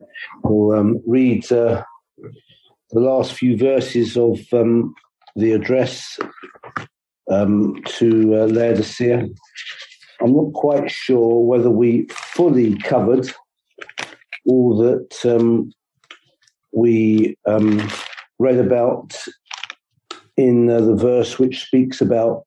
We'll read the last few verses of the address to Laodicea. I'm not quite sure whether we fully covered all that we read about in the verse which speaks about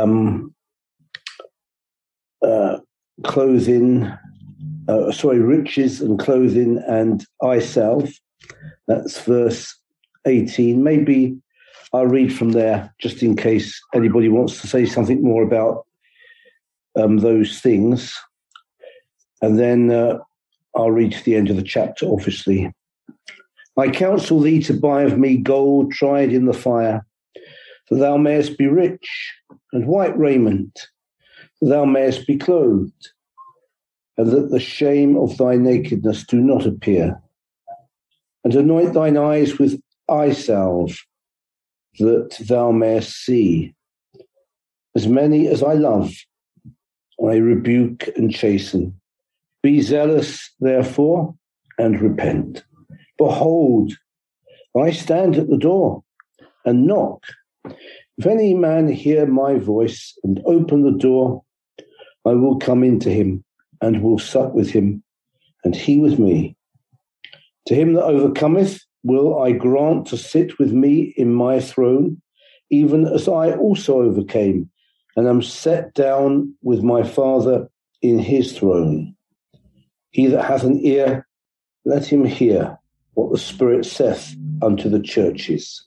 riches and clothing and eye salve. That's verse 18. Maybe I'll read from there just in case anybody wants to say something more about those things. And then I'll read to the end of the chapter, obviously. I counsel thee to buy of me gold tried in the fire, that thou mayest be rich, and white raiment, that thou mayest be clothed, and that the shame of thy nakedness do not appear. And anoint thine eyes with eye salve, that thou mayest see. As many as I love, I rebuke and chasten. Be zealous, therefore, and repent. Behold, I stand at the door and knock. If any man hear my voice and open the door, I will come into him and will sup with him, and he with me. To him that overcometh will I grant to sit with me in my throne, even as I also overcame, and am set down with my Father in his throne. He that hath an ear, let him hear what the Spirit saith unto the churches.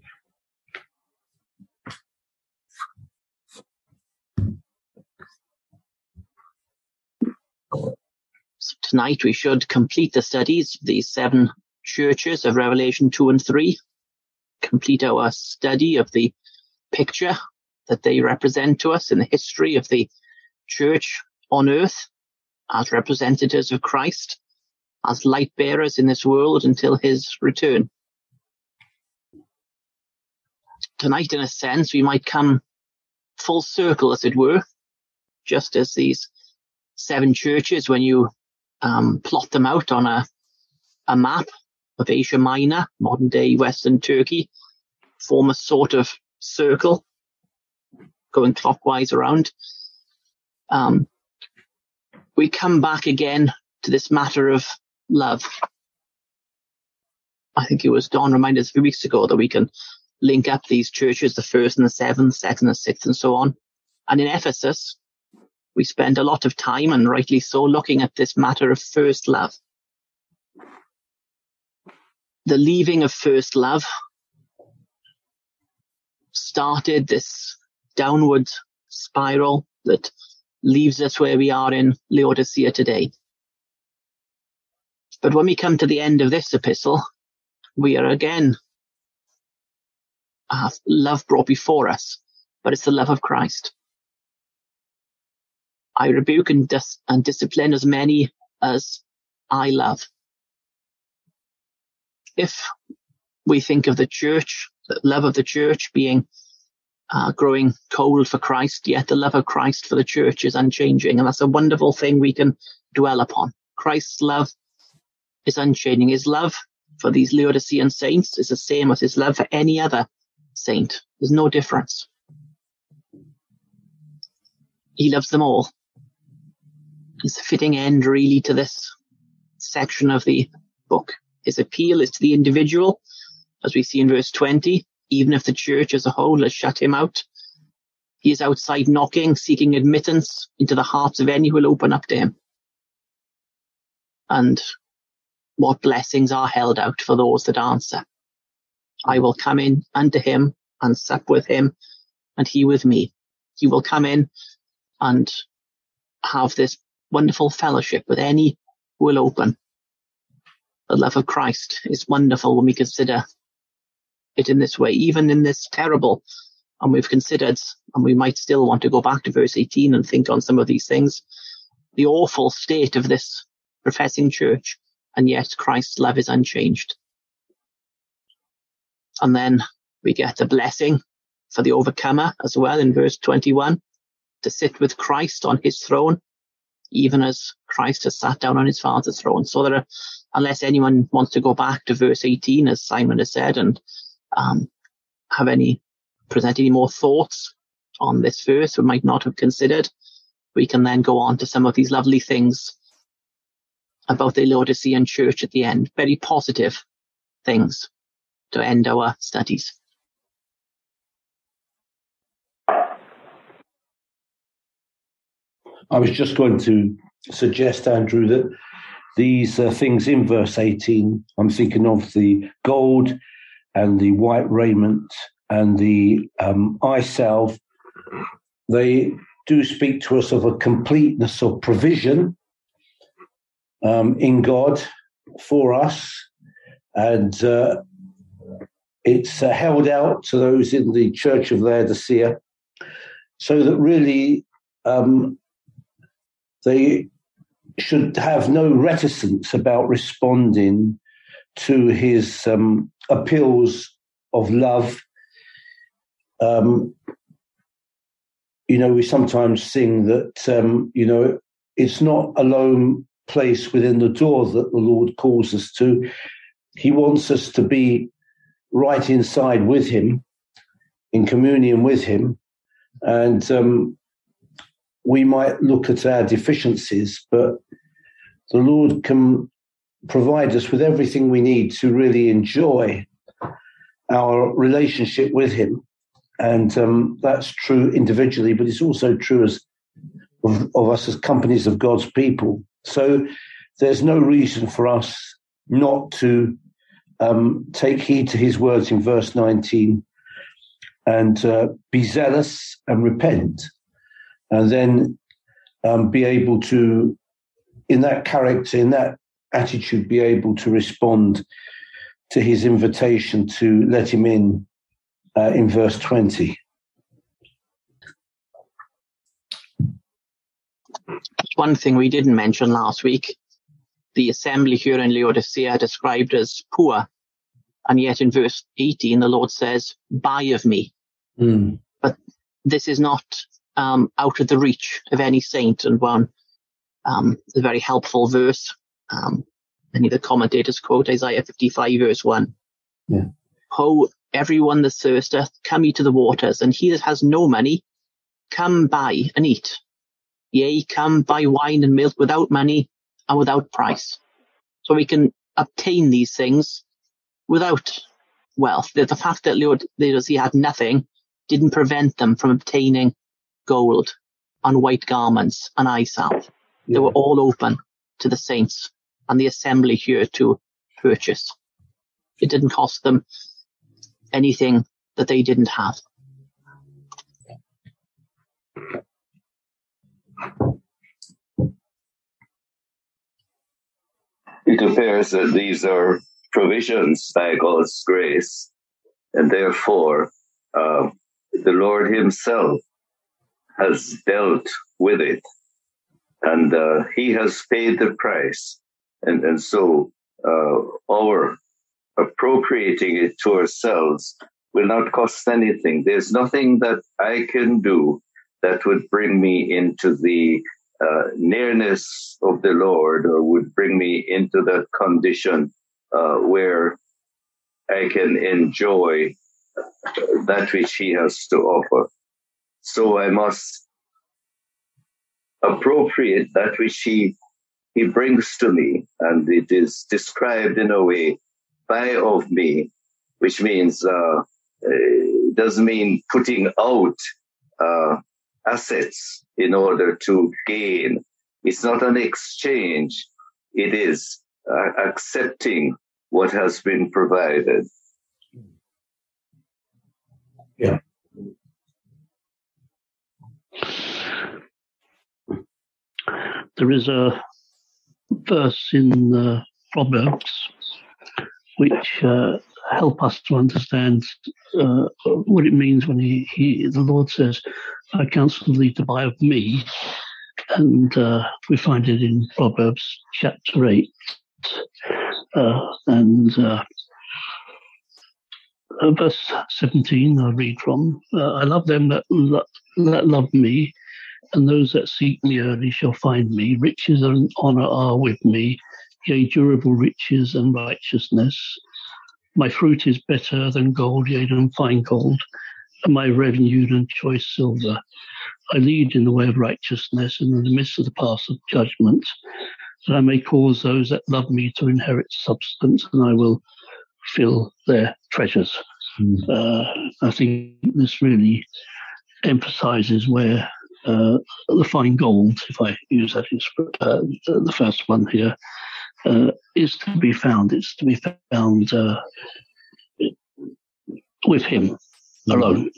So tonight we should complete the studies of these 7 churches of Revelation 2 and 3, complete our study of the picture that they represent to us in the history of the church on earth as representatives of Christ, as light bearers in this world until his return. Tonight, in a sense, we might come full circle, as it were, just as these 7 churches, when you plot them out on a map of Asia Minor, modern-day Western Turkey, form a sort of circle going clockwise around. We come back again to this matter of love. I think it was Don reminded us a few weeks ago that we can link up these churches, the first and the seventh, second and sixth, and so on. And in Ephesus, we spend a lot of time, and rightly so, looking at this matter of first love. The leaving of first love started this downward spiral that leaves us where we are in Laodicea today. But when we come to the end of this epistle, we are again love brought before us, but it's the love of Christ. I rebuke and discipline as many as I love. If we think of the church, the love of the church being growing cold for Christ, yet the love of Christ for the church is unchanging. And that's a wonderful thing we can dwell upon. Christ's love is unchanging. His love for these Laodicean saints is the same as his love for any other saint. There's no difference. He loves them all. It's a fitting end, really, to this section of the book. His appeal is to the individual, as we see in verse 20. Even if the church as a whole has shut him out, he is outside knocking, seeking admittance into the hearts of any who will open up to him. And what blessings are held out for those that answer. I will come in unto him and sup with him, and he with me. He will come in and have this wonderful fellowship with any who will open. The love of Christ is wonderful when we consider it in this way, even in this terrible, and we've considered, and we might still want to go back to verse 18 and think on some of these things, the awful state of this professing church, and yet Christ's love is unchanged. And then we get a blessing for the overcomer as well in verse 21, to sit with Christ on his throne, even as Christ has sat down on his Father's throne. So unless anyone wants to go back to verse 18, as Simon has said, and present any more thoughts on this verse we might not have considered, we can then go on to some of these lovely things about the Laodicean church at the end. Very positive things to end our studies. I was just going to suggest, Andrew, that these things in verse 18, I'm thinking of the gold and the white raiment and the eye salve, they do speak to us of a completeness of provision in God for us. And it's held out to those in the Church of Laodicea, so that really they should have no reticence about responding to his appeals of love. We sometimes sing that, it's not a lone place within the door that the Lord calls us to. He wants us to be right inside with him, in communion with him. And we might look at our deficiencies, but the Lord can provide us with everything we need to really enjoy our relationship with him. And that's true individually, but it's also true of us as companies of God's people. So there's no reason for us not to take heed to his words in verse 19 and be zealous and repent, and then be able to, in that character, in that attitude, be able to respond to his invitation to let him in verse 20. One thing we didn't mention last week, the assembly here in Laodicea are described as poor, and yet in verse 18 the Lord says, buy of me. But this is not out of the reach of any saint, and one a very helpful verse. Many of the commentators quote Isaiah 55 verse 1. Yeah. Ho, everyone that thirsteth, come ye to the waters, and he that has no money, come buy and eat. Yea, come buy wine and milk without money and without price. So we can obtain these things without wealth. The fact that Laodicea had nothing didn't prevent them from obtaining gold and white garments and eye salve. Yeah. They were all open to the saints and the assembly here to purchase. It didn't cost them anything that they didn't have. It appears that these are provisions by God's grace, and therefore the Lord himself has dealt with it, and he has paid the price, and so our appropriating it to ourselves will not cost anything. There's nothing that I can do that would bring me into the nearness of the Lord, or would bring me into that condition where I can enjoy that which he has to offer. So I must appropriate that which he brings to me, and it is described in a way, buy of me, which means it doesn't mean putting out assets in order to gain. It's not an exchange. It is accepting what has been provided. Yeah. There is a verse in Proverbs which help us to understand what it means when the Lord says, I counsel thee to buy of me. And we find it in Proverbs chapter 8. Verse 17, I read from, I love them that love me, and those that seek me early shall find me. Riches and honour are with me, yea, durable riches and righteousness. My fruit is better than gold, yea, than fine gold, and my revenue than choice silver. I lead in the way of righteousness, and in the midst of the path of judgment, that I may cause those that love me to inherit substance, and I will fill their treasures. I think this really emphasizes where the fine gold, if I use that, the first one here, is to be found. It's to be found with him alone.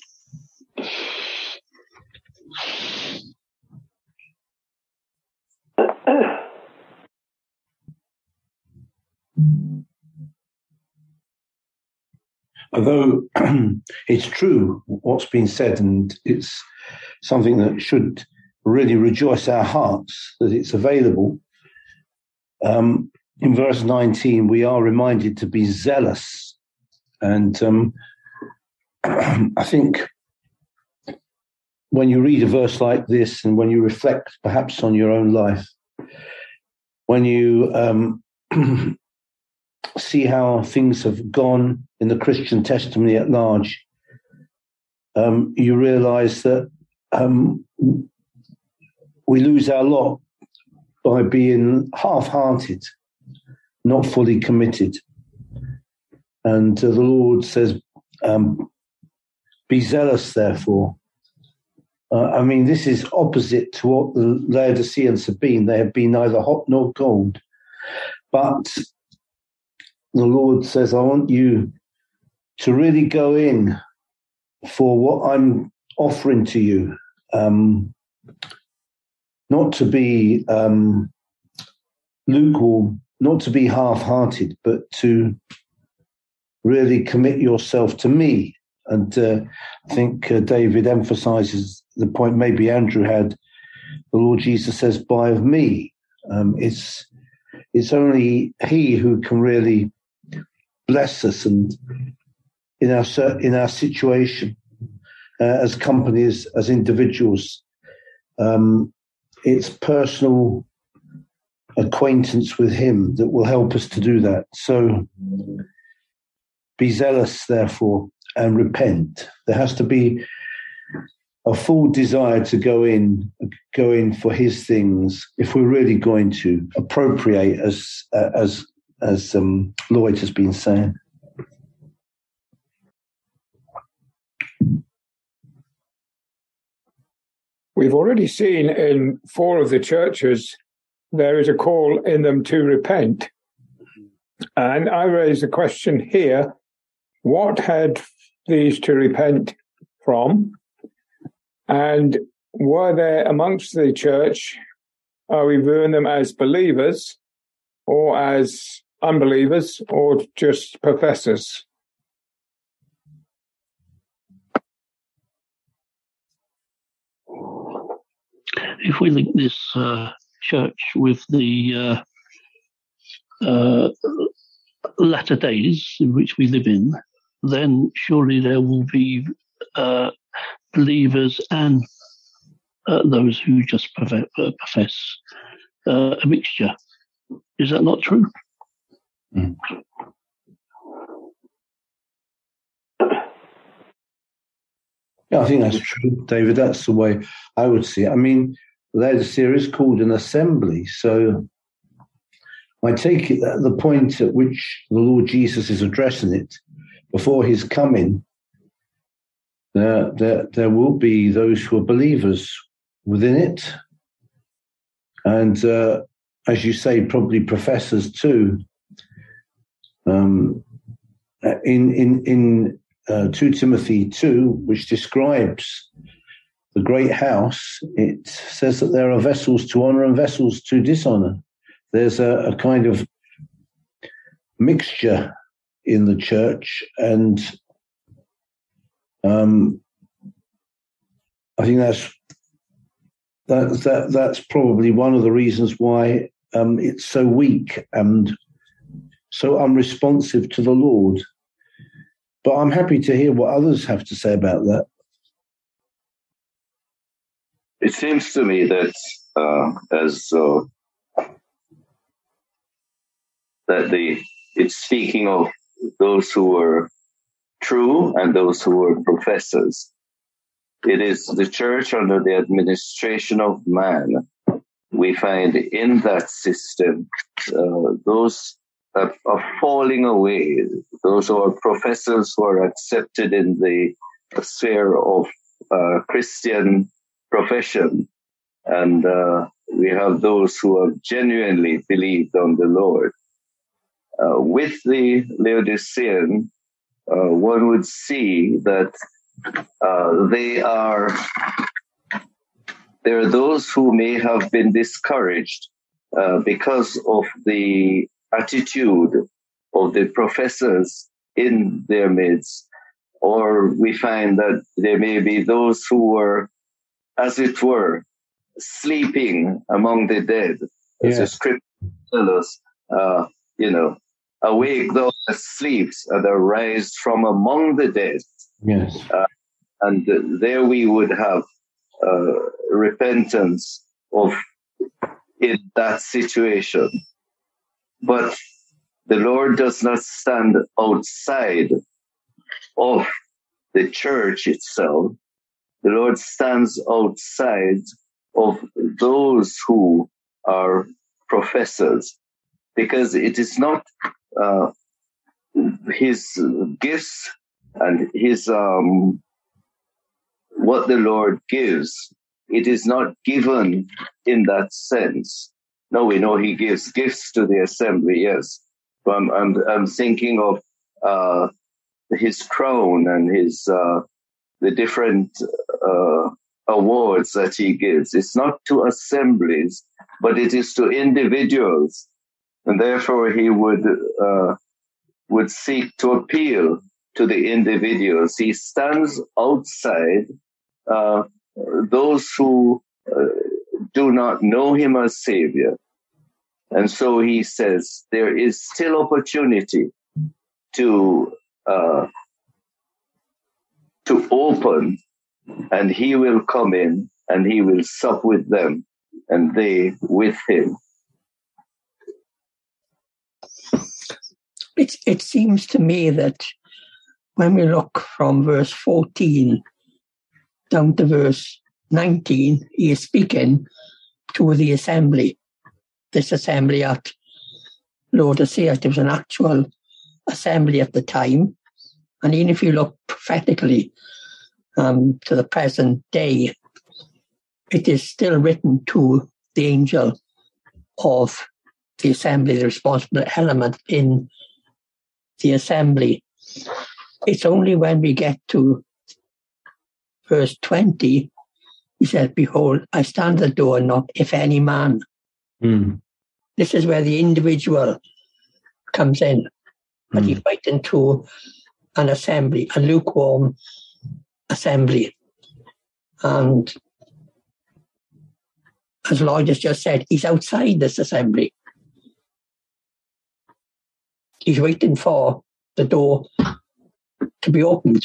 Although it's true what's been said, and it's something that should really rejoice our hearts that it's available. In verse 19, we are reminded to be zealous. And I think when you read a verse like this, and when you reflect perhaps on your own life, when you see how things have gone in the Christian testimony at large, you realize that we lose our lot by being half-hearted, not fully committed. And the Lord says, be zealous, therefore. I mean, this is opposite to what the Laodiceans have been. They have been neither hot nor cold. But the Lord says, I want you to really go in for what I'm offering to you. Not to be lukewarm, not to be half-hearted, but to really commit yourself to me. And I think David emphasizes the point maybe Andrew had. The Lord Jesus says, buy of me. It's only he who can really bless us and in our situation as companies, as individuals. It's personal acquaintance with him that will help us to do that. So be zealous, therefore, and repent. There has to be a full desire to go in for his things if we're really going to appropriate, as Lloyd has been saying. We've already seen in 4 of the churches there is a call in them to repent. And I raise the question here, what had these to repent from? And were there amongst the church, are we viewing them as believers or as unbelievers or just professors? If we link this church with the latter days in which we live in, then surely there will be believers and those who just profess a mixture. Is that not true? Mm. Yeah, I think that's true, David. That's the way I would see it. I mean, Laodicea is called an assembly, so I take it that the point at which the Lord Jesus is addressing it, before his coming, there will be those who are believers within it, and as you say, probably professors too. In 2 Timothy 2, which describes the great house, it says that there are vessels to honor and vessels to dishonor. There's a kind of mixture in the church, and I think that's probably one of the reasons why it's so weak and so unresponsive to the Lord. But I'm happy to hear what others have to say about that. it seems to me that it's speaking of those who were true and those who were professors. It is the church under the administration of man. We find in that system those that are falling away, those who are professors who are accepted in the sphere of Christian profession. And we have those who have genuinely believed on the Lord. With the Laodicean, one would see that there are those who may have been discouraged because of the attitude of the professors in their midst, or we find that there may be those who were, as it were, sleeping among the dead, as the scripture tells us, awake thou that sleeps and arise from among the dead. Yes. And there we would have repentance in that situation. But the Lord does not stand outside of the church itself. The Lord stands outside of those who are professors, because it is not his gifts and his what the Lord gives. It is not given in that sense. No, we know he gives gifts to the assembly, yes. But I'm thinking of his crown and his the different awards that he gives. It's not to assemblies, but it is to individuals. And therefore he would seek to appeal to the individuals. He stands outside those who do not know him as Savior. And so he says there is still opportunity to open, and he will come in and he will sup with them and they with him. It seems to me that when we look from verse 14 down to verse 19, he is speaking to the assembly. This assembly at Laodicea, it was an actual assembly at the time. And even if you look prophetically to the present day, it is still written to the angel of the assembly, the responsible element in the assembly. It's only when we get to verse 20, he said, "Behold, I stand at the door and knock, if any man." This is where the individual comes in. But he's writing to an assembly, a lukewarm assembly. And as Lloyd has just said, he's outside this assembly. He's waiting for the door to be opened.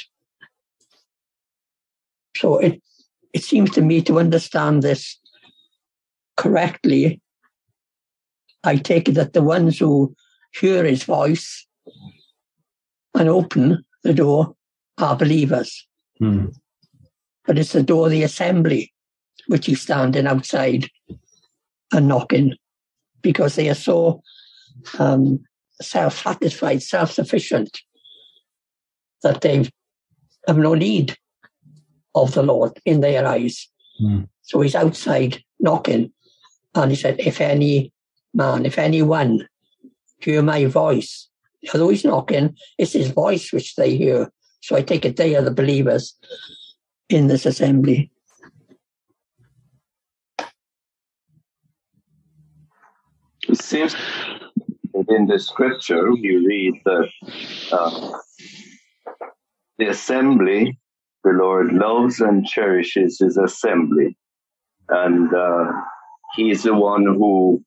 So it seems to me, to understand this correctly, I take it that the ones who hear his voice and open the door are believers. But it's the door of the assembly which he's standing outside and knocking, because they are so self-satisfied, self-sufficient, that they have no need of the Lord in their eyes. So he's outside knocking, and he said, if any man, if anyone hear my voice, although he's knocking, it's his voice which they hear. So I take it they are the believers in this assembly. It seems in the scripture we read that the assembly, the Lord loves and cherishes his assembly. And he's the one who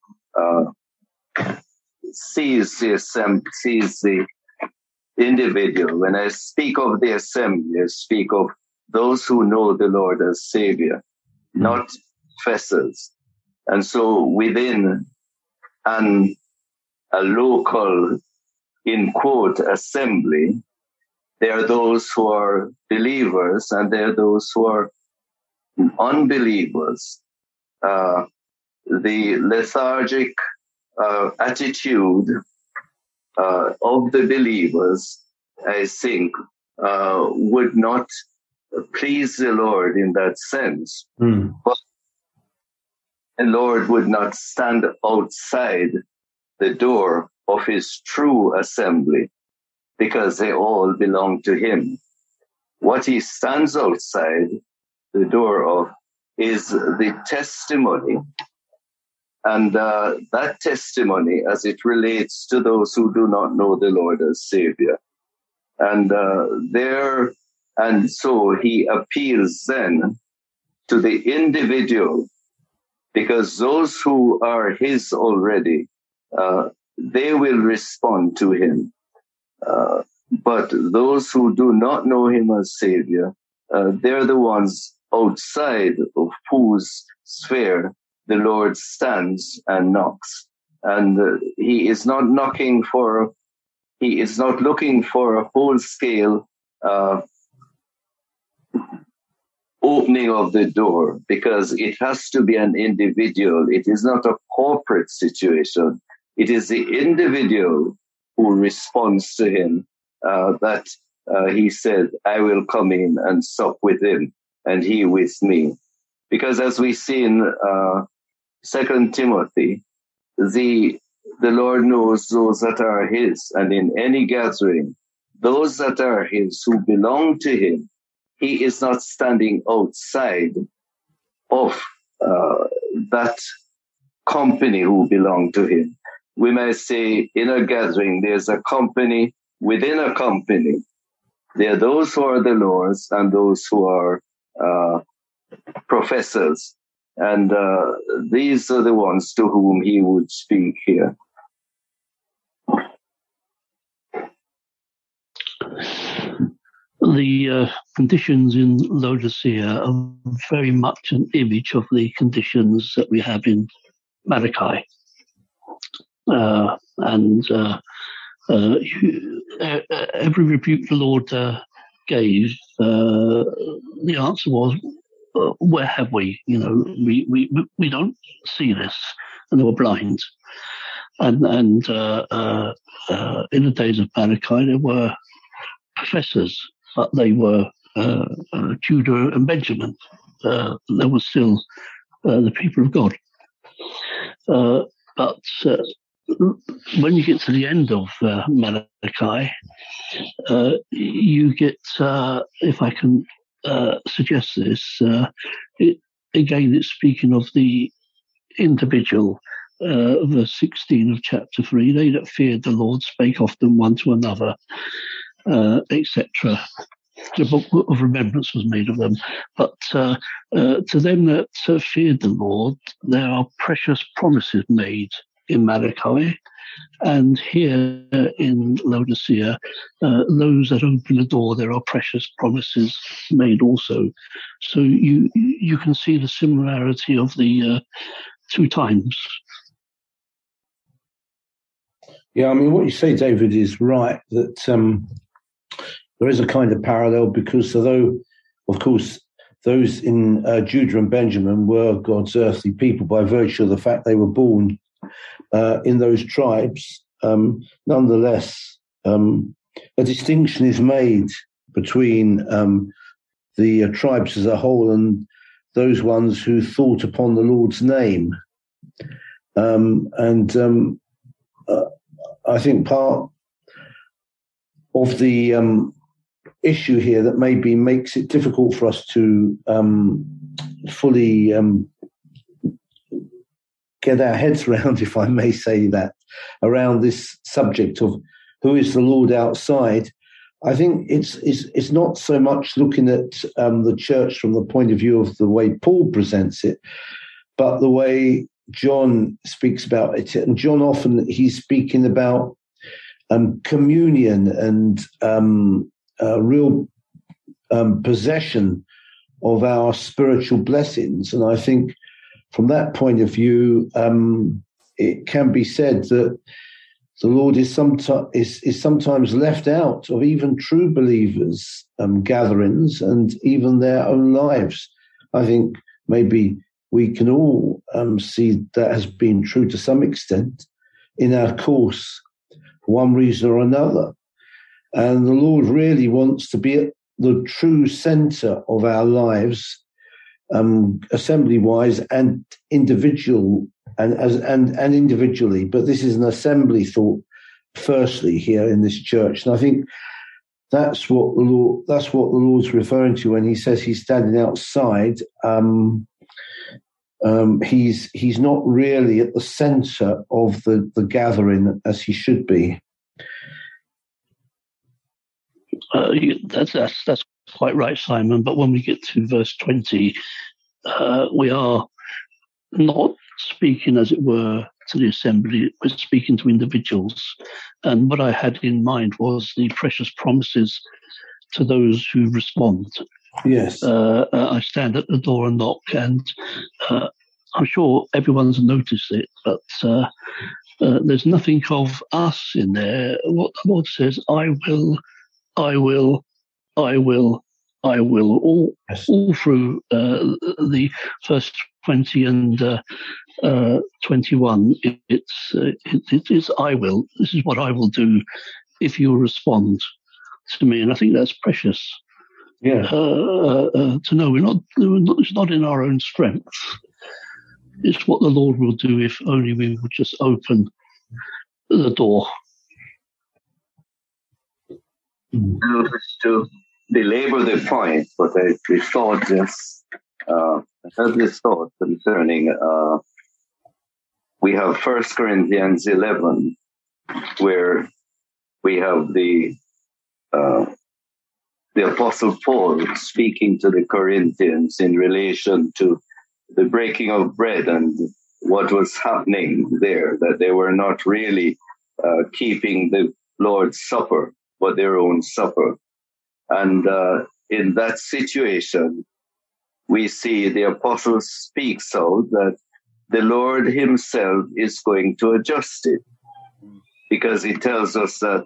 sees the individual. When I speak of the assembly, I speak of those who know the Lord as Savior. not professors. And so within a local, in quote, assembly, there are those who are believers and there are those who are unbelievers. The lethargic attitude of the believers, I think, would not please the Lord in that sense. But the Lord would not stand outside the door of his true assembly because they all belong to him. What he stands outside the door of is the testimony. And that testimony as it relates to those who do not know the Lord as Savior. And so he appeals then to the individual, because those who are his already, they will respond to him. But those who do not know him as Savior, they're the ones outside of whose sphere the Lord stands and knocks. And he is not looking for a whole-scale opening of the door, because it has to be an individual. It is not a corporate situation. It is the individual who responds to him that he said, I will come in and sup with him and he with me. Because as we see in 2 Timothy, the Lord knows those that are his, and in any gathering, those that are his who belong to him, he is not standing outside of that company who belong to him. We may say in a gathering, there's a company within a company. There are those who are the Lord's and those who are professors. And these are the ones to whom he would speak here. The conditions in Laodicea are very much an image of the conditions that we have in Malachi. Every rebuke the Lord gave, the answer was, where have we? You know, we don't see this, and they were blind. And in the days of Malachi, there were professors, but they were Judah and Benjamin. They were still the people of God. But when you get to the end of Malachi, you get, if I can suggest this, it's speaking of the individual. Verse 16 of chapter 3, they that feared the Lord spake often one to another, etc. The book of remembrance was made of them. But to them that feared the Lord, there are precious promises made in Malachi. And here in Laodicea, those that open the door, there are precious promises made also. So you can see the similarity of the two times. Yeah, I mean, what you say, David, is right, that there is a kind of parallel, because although, of course, those in Judah and Benjamin were God's earthly people by virtue of the fact they were born in those tribes, nonetheless, a distinction is made between the tribes as a whole and those ones who thought upon the Lord's name. I think part of the issue here that maybe makes it difficult for us to fully get our heads around, if I may say that, around this subject of who is the Lord outside. I think it's not so much looking at the church from the point of view of the way Paul presents it, but the way John speaks about it. And John often, he's speaking about communion and real possession of our spiritual blessings. And I think from that point of view, it can be said that the Lord is sometimes left out of even true believers' gatherings and even their own lives. I think maybe we can all see that has been true to some extent in our course, for one reason or another. And the Lord really wants to be at the true centre of our lives, assembly-wise and individual and individually. But this is an assembly thought, firstly, here in this church, and I think that's what the Lord's referring to when he says he's standing outside. He's not really at the centre of the gathering as he should be. That's quite right, Simon. But when we get to verse 20, we are not speaking, as it were, to the assembly. We're speaking to individuals. And what I had in mind was the precious promises to those who respond. Yes. I stand at the door and knock, and I'm sure everyone's noticed it, but there's nothing of us in there. What the Lord says, I will, all through the first 20 and 21. It is I will. This is what I will do if you respond to me, and I think that's precious. Yeah. To know it's not in our own strength. It's what the Lord will do if only we would just open the door. To belabor the point, but I thought I had this thought concerning we have 1 Corinthians 11, where we have the Apostle Paul speaking to the Corinthians in relation to the breaking of bread and what was happening there, that they were not really keeping the Lord's Supper, but their own supper. And in that situation, we see the apostle speaks out that the Lord himself is going to adjust it, because he tells us that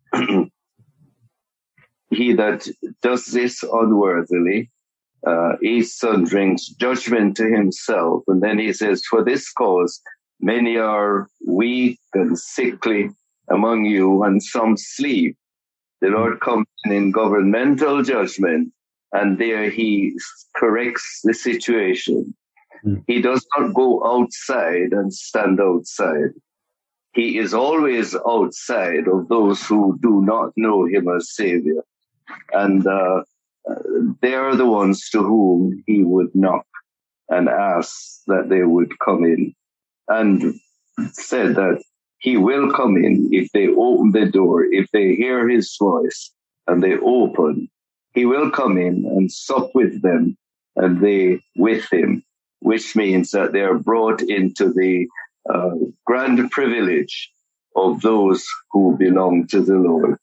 he that does this unworthily eats and drinks judgment to himself. And then he says, for this cause, many are weak and sickly among you, and some sleep. The Lord comes in governmental judgment, and there he corrects the situation. He does not go outside and stand outside. He is always outside of those who do not know him as Savior. And they are the ones to whom he would knock and ask that they would come in, and said that he will come in if they open the door, if they hear his voice and they open. He will come in and sup with them and they with him, which means that they are brought into the grand privilege of those who belong to the Lord.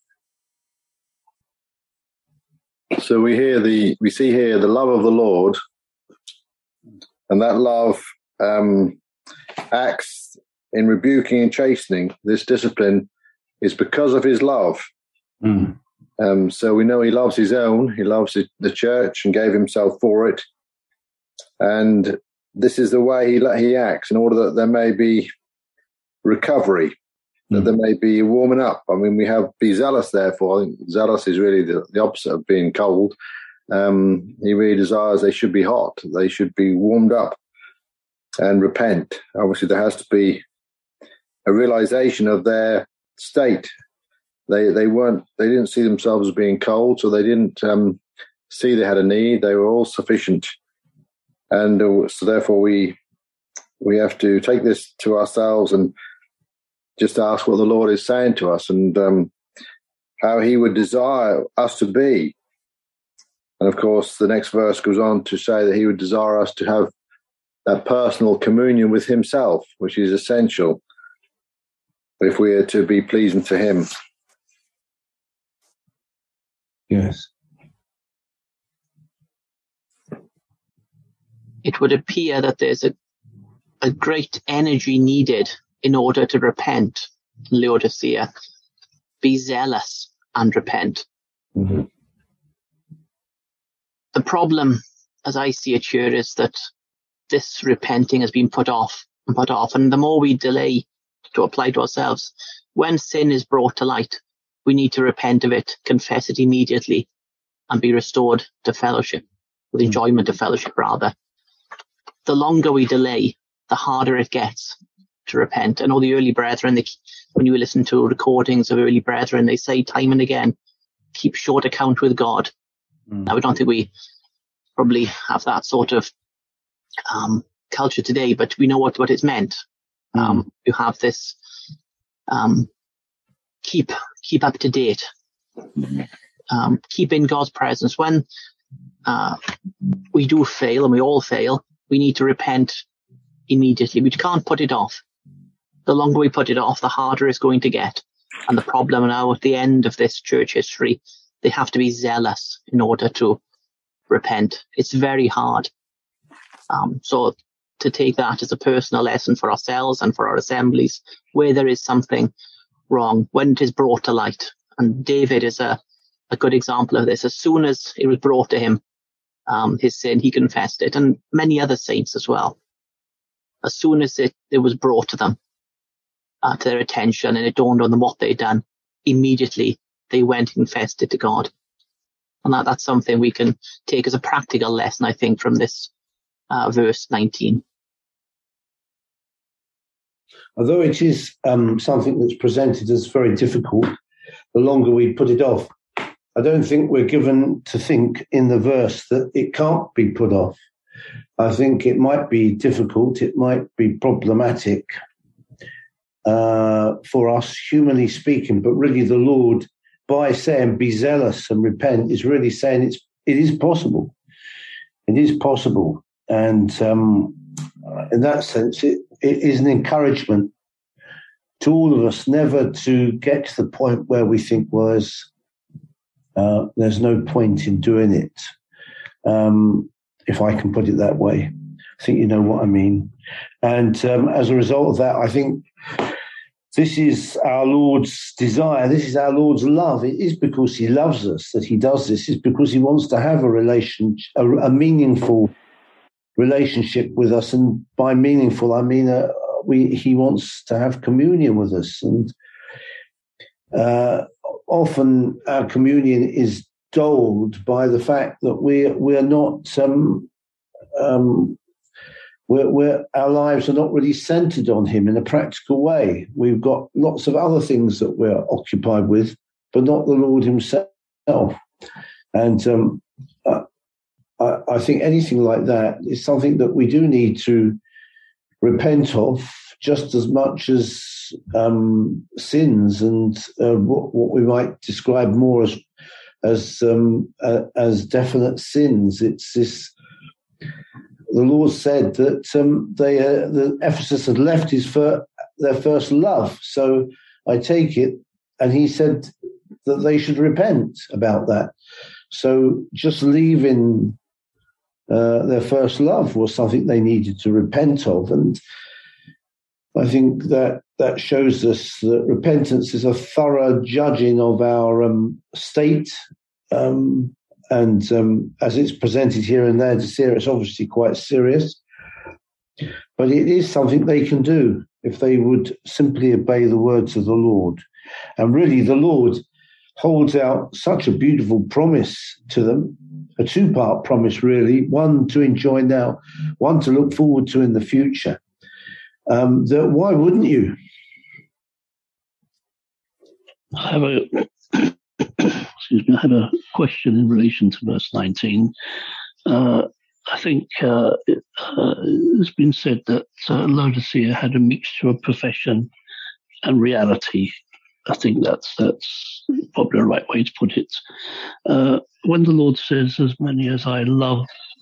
So we see here the love of the Lord, and that love acts in rebuking and chastening. This discipline is because of his love. So we know he loves his own, he loves the church and gave himself for it. And this is the way he acts, in order that there may be recovery, that there may be warming up. I mean, we have be zealous, therefore. I think zealous is really the opposite of being cold. He really desires they should be hot. They should be warmed up and repent. Obviously, there has to be a realization of their state. They didn't see themselves as being cold, so they didn't see they had a need. They were all sufficient. And so therefore we have to take this to ourselves and just ask what the Lord is saying to us, and how he would desire us to be. And of course, the next verse goes on to say that he would desire us to have that personal communion with himself, which is essential if we are to be pleasing to him. Yes. it would appear that there's a great energy needed in order to repent in Laodicea. Be zealous and repent. Mm-hmm. The problem, as I see it here, is that this repenting has been put off and put off. And the more we delay to apply to ourselves, when sin is brought to light, we need to repent of it, confess it immediately, and be restored to fellowship, with enjoyment of fellowship, rather. The longer we delay, the harder it gets to repent. And all the early brethren, when you listen to recordings of early brethren, they say time and again, keep short account with God. Now, I don't think we probably have that sort of culture today, but we know what it's meant. You have this keep up to date, keep in God's presence. When we do fail, and we all fail, we need to repent immediately. We can't put it off. The longer we put it off, the harder it's going to get. And the problem now at the end of this church history, they have to be zealous in order to repent. It's very hard. So to take that as a personal lesson for ourselves and for our assemblies, where there is something wrong, when it is brought to light. And David is a good example of this. As soon as it was brought to him, his sin, he confessed it, and many other saints as well. As soon as it was brought to them, to their attention, and it dawned on them what they'd done, immediately they went and confessed it to God. And that's something we can take as a practical lesson, I think, from this verse 19. Although it is something that's presented as very difficult, the longer we put it off, I don't think we're given to think in the verse that it can't be put off. I think it might be difficult, it might be problematic for us, humanly speaking, but really the Lord, by saying be zealous and repent, is really saying it is possible. It is possible. And in that sense, it is an encouragement to all of us never to get to the point where we think, well, there's no point in doing it, if I can put it that way. I think you know what I mean. And as a result of that, I think this is our Lord's desire. This is our Lord's love. It is because he loves us that he does this. It's because he wants to have a meaningful relationship with us. And by meaningful, I mean he wants to have communion with us. And often our communion is dulled by the fact that we're not our lives are not really centered on him in a practical way. We've got lots of other things that we're occupied with, but not the Lord himself. And I think anything like that is something that we do need to repent of, just as much as sins and what we might describe more as definite sins. It's this. The Lord said that the Ephesus had left their first love. So I take it, and he said that they should repent about that. So just leaving their first love was something they needed to repent of. And I think that shows us that repentance is a thorough judging of our state. And as it's presented here in Laodicea, it's obviously quite serious. But it is something they can do if they would simply obey the words of the Lord. And really, the Lord holds out such a beautiful promise to them, a two-part promise, really, one to enjoy now, one to look forward to in the future. That why wouldn't you? I have a question in relation to verse 19. I think it's been said that Laodicea had a mixture of profession and reality. I think that's probably the right way to put it. When the Lord says, as many as I love,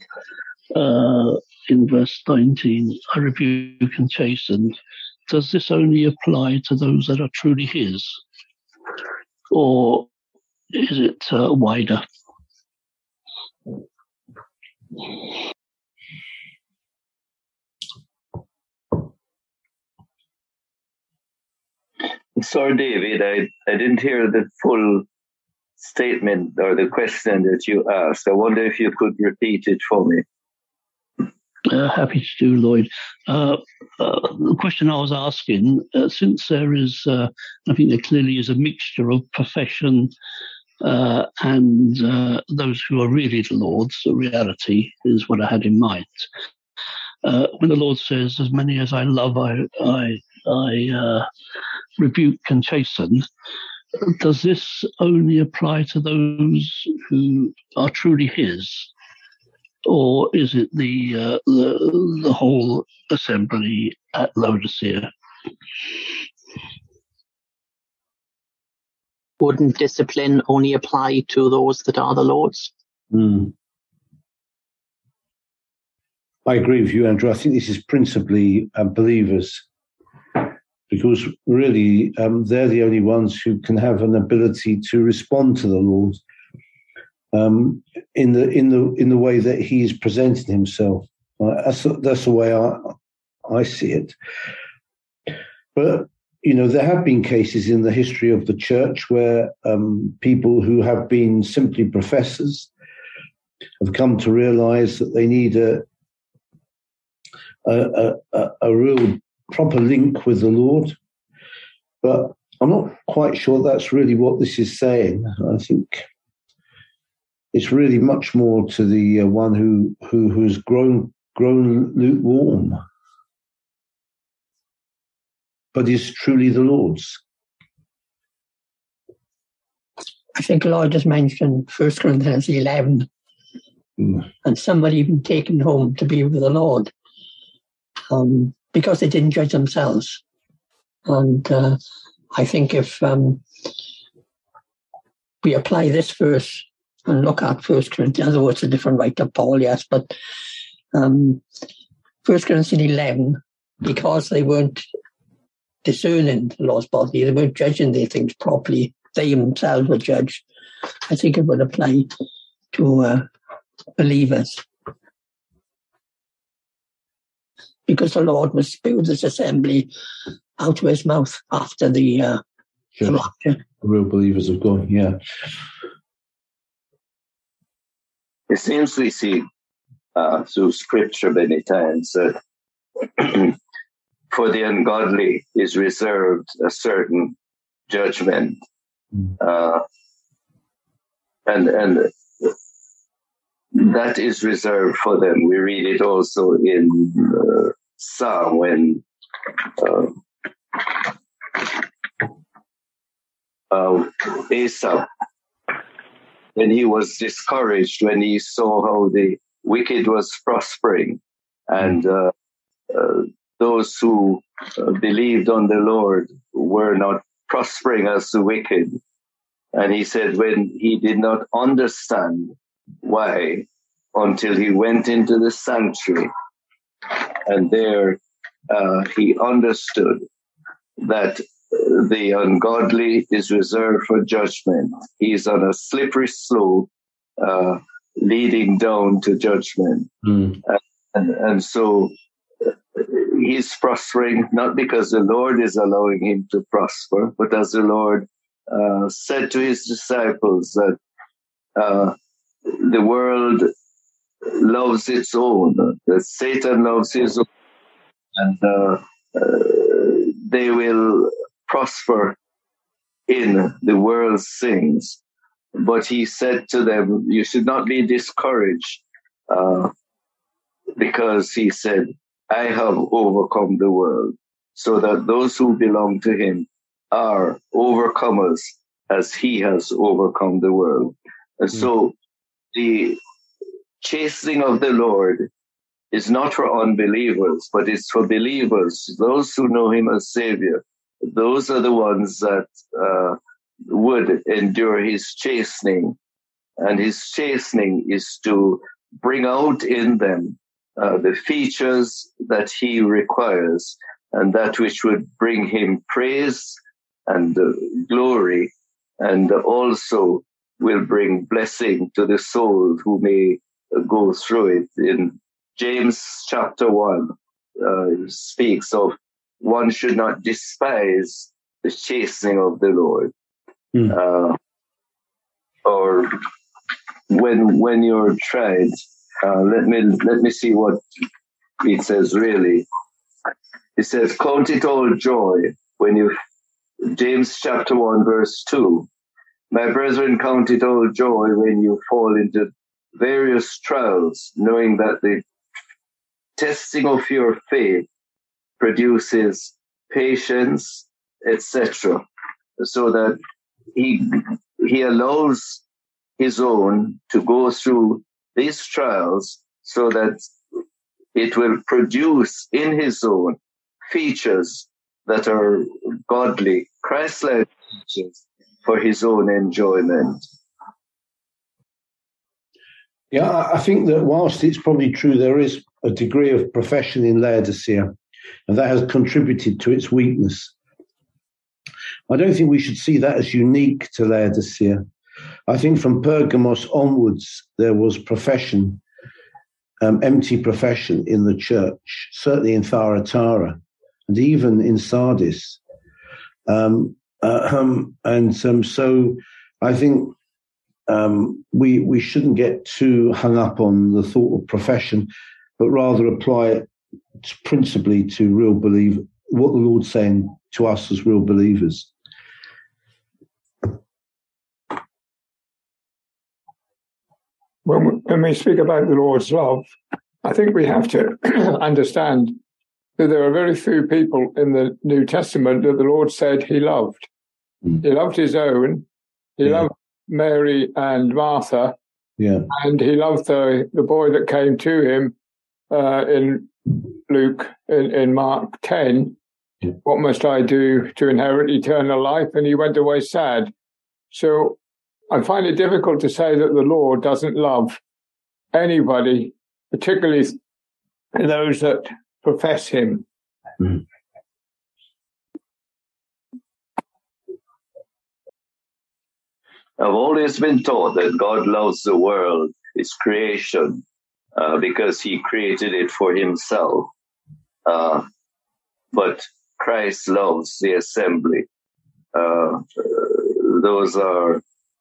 in verse 19, I rebuke and chasten, does this only apply to those that are truly his? Or is it wider? Sorry, David, I didn't hear the full statement or the question that you asked. I wonder if you could repeat it for me. Happy to do, Lloyd. The question I was asking, since there is, I think there clearly is a mixture of profession and those who are really the Lord's, the reality is what I had in mind. When the Lord says, "As many as I love, I rebuke and chasten," does this only apply to those who are truly His, or is it the whole assembly at Laodicea? Wouldn't discipline only apply to those that are the Lord's? I agree with you, Andrew. I think this is principally believers, because really they're the only ones who can have an ability to respond to the Lord in the way that He is presenting Himself. That's the way I see it. But there have been cases in the history of the church where people who have been simply professors have come to realize that they need a real proper link with the Lord. But I'm not quite sure that's really what this is saying. I think it's really much more to the one who's grown lukewarm, but is truly the Lord's. I think Lloyd just mentioned 1 Corinthians 11, and somebody even taken home to be with the Lord because they didn't judge themselves. And I think if we apply this verse and look at 1 Corinthians, although it's a different writer, Paul, yes, but 1 Corinthians 11, because they weren't discerning the Lord's body, they weren't judging their things properly, they themselves were judged. I think it would apply to believers. Because the Lord will spew this assembly out of His mouth after the rapture. Real believers of God, yeah. It seems we see through Scripture many times that for the ungodly is reserved a certain judgment, and that is reserved for them. We read it also in Psalm when Asaph, when he was discouraged when he saw how the wicked was prospering, and those who believed on the Lord were not prospering as the wicked. And he said when he did not understand why until he went into the sanctuary, and there he understood that the ungodly is reserved for judgment. He's on a slippery slope leading down to judgment. And so he's prospering not because the Lord is allowing him to prosper, but as the Lord said to his disciples that the world loves its own, that Satan loves his own, and they will prosper in the world's things. But he said to them, you should not be discouraged, because he said, I have overcome the world, so that those who belong to him are overcomers as he has overcome the world. And so the chastening of the Lord is not for unbelievers, but it's for believers, those who know him as Savior. Those are the ones that would endure his chastening. And his chastening is to bring out in them the features that he requires, and that which would bring him praise and glory, and also will bring blessing to the soul who may go through it. In James chapter 1 speaks of one should not despise the chastening of the Lord. Or when you're tried, let me see what it says really. It says, count it all joy when you, James chapter 1 verse 2. My brethren, count it all joy when you fall into various trials, knowing that the testing of your faith produces patience, etc. So that he allows his own to go through these trials so that it will produce in his own features that are godly, Christ-like features for his own enjoyment. Yeah, I think that whilst it's probably true there is a degree of profession in Laodicea, and that has contributed to its weakness, I don't think we should see that as unique to Laodicea. I think from Pergamos onwards, there was profession, empty profession in the church, certainly in Thyatira, and even in Sardis. So I think we shouldn't get too hung up on the thought of profession, but rather apply it principally to real belief, what the Lord's saying to us as real believers. When we speak about the Lord's love, I think we have to understand that there are very few people in the New Testament that the Lord said he loved. He loved his own. He loved Mary and Martha. Yeah. And he loved the boy that came to him in Luke, in Mark 10. Yeah. What must I do to inherit eternal life? And he went away sad. So I find it difficult to say that the Lord doesn't love anybody, particularly those that profess him. Mm. I've always been taught that God loves the world, his creation, because he created it for himself. But Christ loves the assembly. Those are,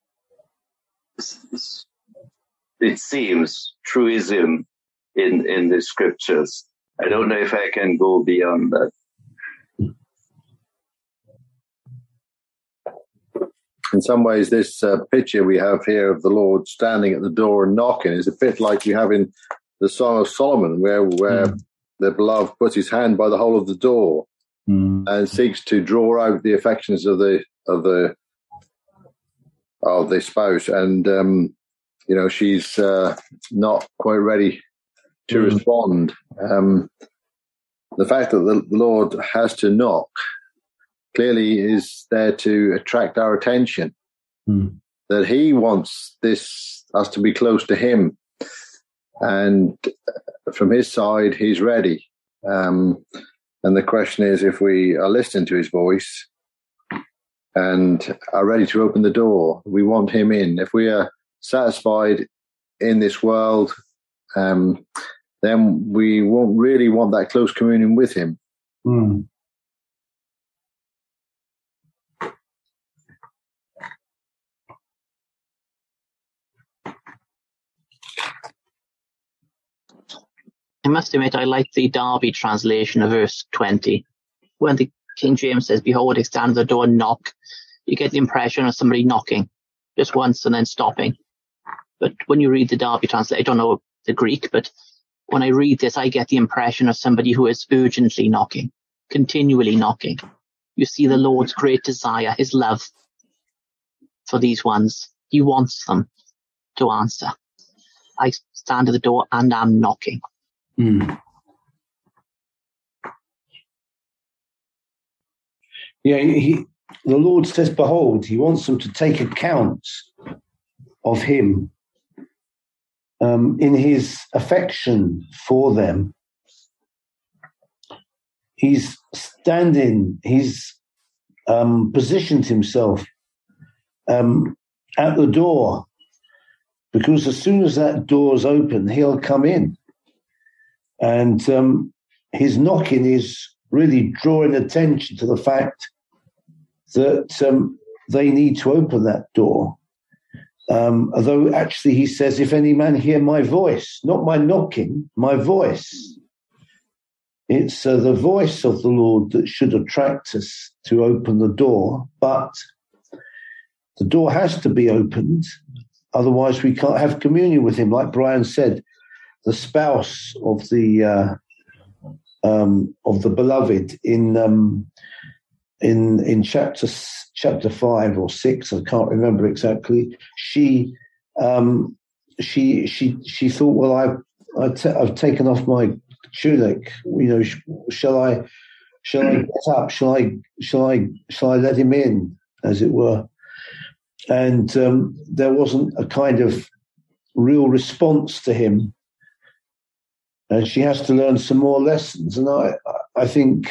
it seems, truism in the scriptures. I don't know if I can go beyond that. In some ways, this picture we have here of the Lord standing at the door and knocking is a bit like we have in the Song of Solomon, where the beloved puts his hand by the hole of the door and seeks to draw out the affections of the spouse, and she's not quite ready to respond. The fact that the Lord has to knock clearly is there to attract our attention, that he wants us to be close to him, and from his side he's ready, and the question is if we are listening to his voice and are ready to open the door. We want him in. If we are satisfied in this world, then we won't really want that close communion with him. I must admit, I like the Darby translation of verse 20. When the King James says, behold, I stand at the door and knock, you get the impression of somebody knocking just once and then stopping. But when you read the Darby translation, I don't know the Greek, but when I read this, I get the impression of somebody who is urgently knocking, continually knocking. You see the Lord's great desire, his love for these ones. He wants them to answer. I stand at the door and am knocking. Yeah, the Lord says, behold, he wants them to take account of him in his affection for them. He's standing, he's positioned himself at the door, because as soon as that door's open, he'll come in. And his knocking is really drawing attention to the fact that they need to open that door. Although actually he says, if any man hear my voice, not my knocking, my voice. It's the voice of the Lord that should attract us to open the door, but the door has to be opened. Otherwise we can't have communion with him. Like Brian said, the spouse of the beloved in chapter 5 or 6, I can't remember exactly. She thought, well, I've taken off my tunic. Shall I get up? Shall I let him in, as it were? And there wasn't a kind of real response to him. And she has to learn some more lessons. And I think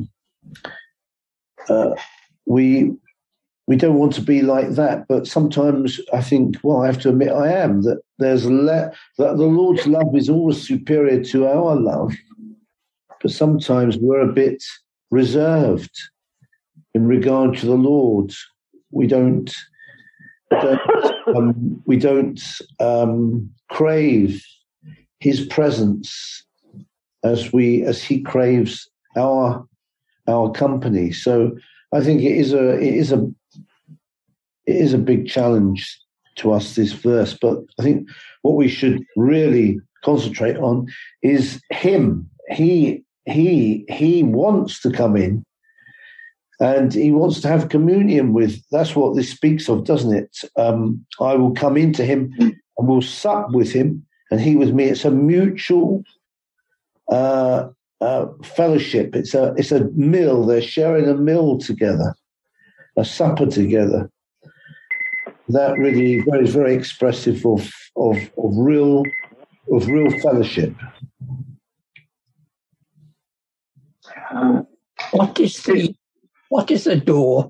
we don't want to be like that. But sometimes I think, well, I have to admit I am, that that the Lord's love is always superior to our love. But sometimes we're a bit reserved in regard to the Lord. We don't crave his presence as he craves our company. So I think it is a big challenge to us, this verse. But I think what we should really concentrate on is him. He wants to come in, and he wants to have communion with. That's what this speaks of, doesn't it? I will come into him and will sup with him, and he with me. It's a mutual fellowship. It's a meal. They're sharing a meal together, a supper together. That really is very, very expressive of real fellowship. What is the door?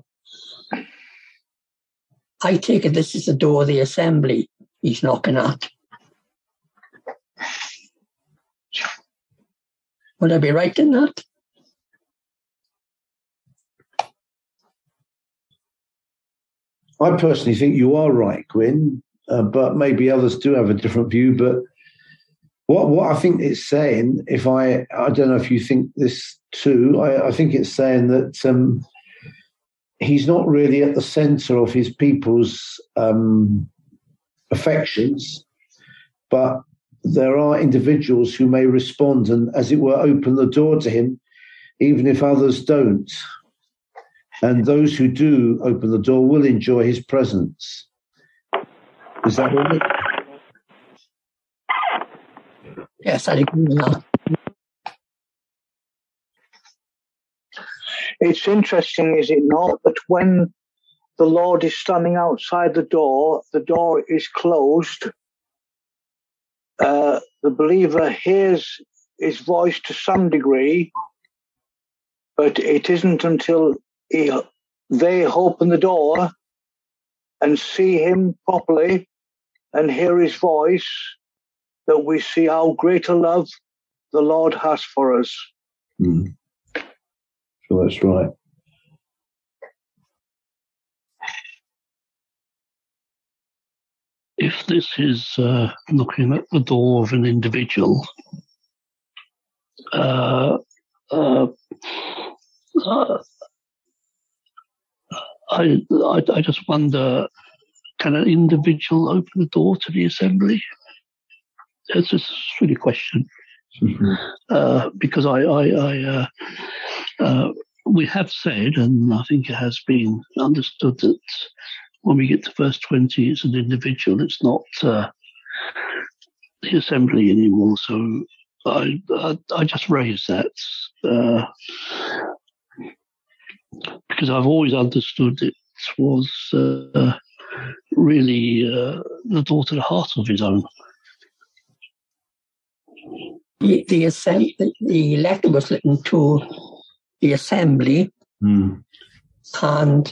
I take it this is the door of the assembly he's knocking at. Would I be right in that? I personally think you are right, Gwyn, but maybe others do have a different view. But what I think it's saying, I don't know if you think this too, I think it's saying that he's not really at the centre of his people's affections, but there are individuals who may respond and, as it were, open the door to him, even if others don't. And those who do open the door will enjoy his presence. Is that right? Yes, I agree with that. It's interesting, is it not, that when the Lord is standing outside the door is closed. The believer hears his voice to some degree, but it isn't until they open the door and see him properly and hear his voice that we see how great a love the Lord has for us. Mm. So that's right. If this is knocking at the door of an individual, I just wonder, can an individual open the door to the assembly? It's just a silly question. Mm-hmm. Because we have said, and I think it has been understood, that when we get to verse 20, it's an individual. It's not the assembly anymore. So I just raised that because I've always understood it was really the door to the heart of his own. The letter was written to the assembly, and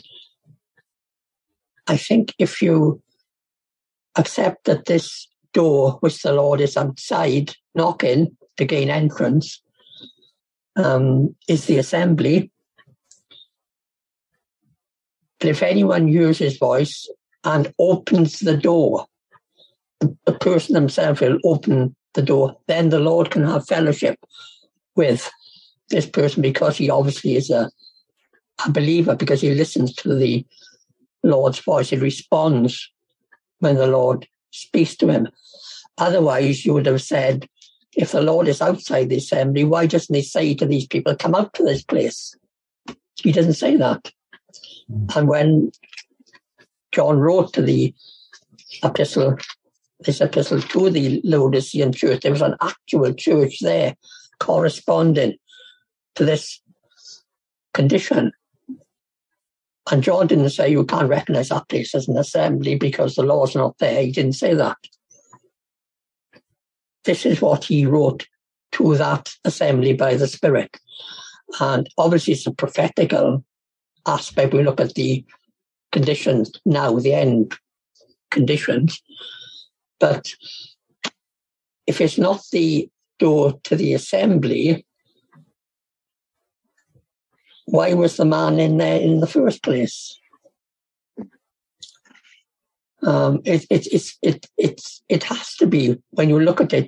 I think if you accept that this door, which the Lord is outside knocking to gain entrance, is the assembly, And if anyone hears his voice and opens the door, the person himself will open the door, then the Lord can have fellowship with this person, because he obviously is a believer, because he listens to the Lord's voice. He responds when the Lord speaks to him. Otherwise, you would have said, if the Lord is outside the assembly, why doesn't he say to these people, come out to this place? He doesn't say that. And when John wrote to this epistle to the Laodicean church, there was an actual church there corresponding to this condition. And John didn't say you can't recognize that place as an assembly because the law's not there. He didn't say that. This is what he wrote to that assembly by the Spirit. And obviously it's a prophetical aspect. We look at the conditions now, the end conditions. But if it's not the door to the assembly, why was the man in there in the first place? It has to be, when you look at it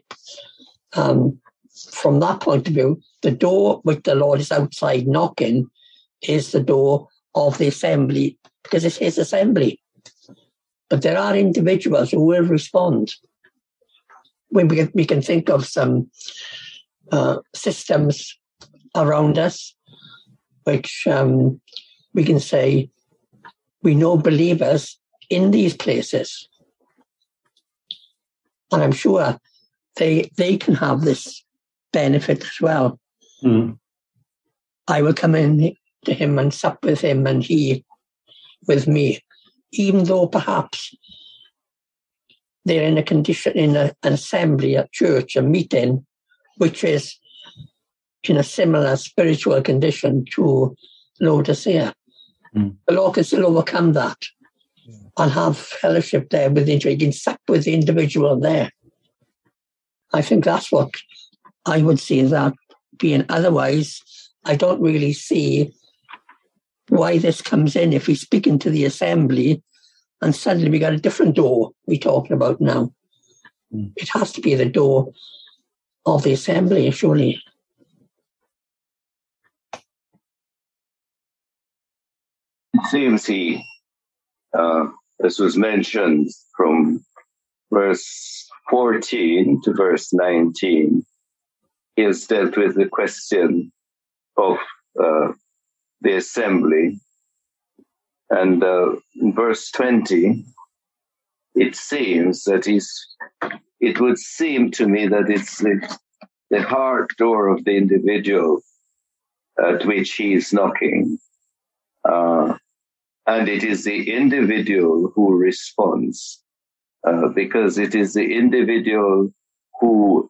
from that point of view, the door which the Lord is outside knocking is the door of the assembly, because it's his assembly. But there are individuals who will respond. We can think of some systems around us which we can say we know believers in these places. And I'm sure they can have this benefit as well. Mm. I will come in to him and sup with him and he with me, even though perhaps they're in a condition, in an assembly, a church, a meeting, which is in a similar spiritual condition to Laodicea. Mm. The Lord can still overcome that and have fellowship there with the individual. He can sup with the individual there. I think that's what I would see that being. Otherwise, I don't really see why this comes in if we're speaking to the assembly and suddenly we got a different door we're talking about now. Mm. It has to be the door of the assembly, surely. It seems this was mentioned from verse 14 to verse 19. He has dealt with the question of the assembly. And in verse 20, it seems that it would seem to me that it's the heart door of the individual at which he is knocking. And it is the individual who responds, because it is the individual who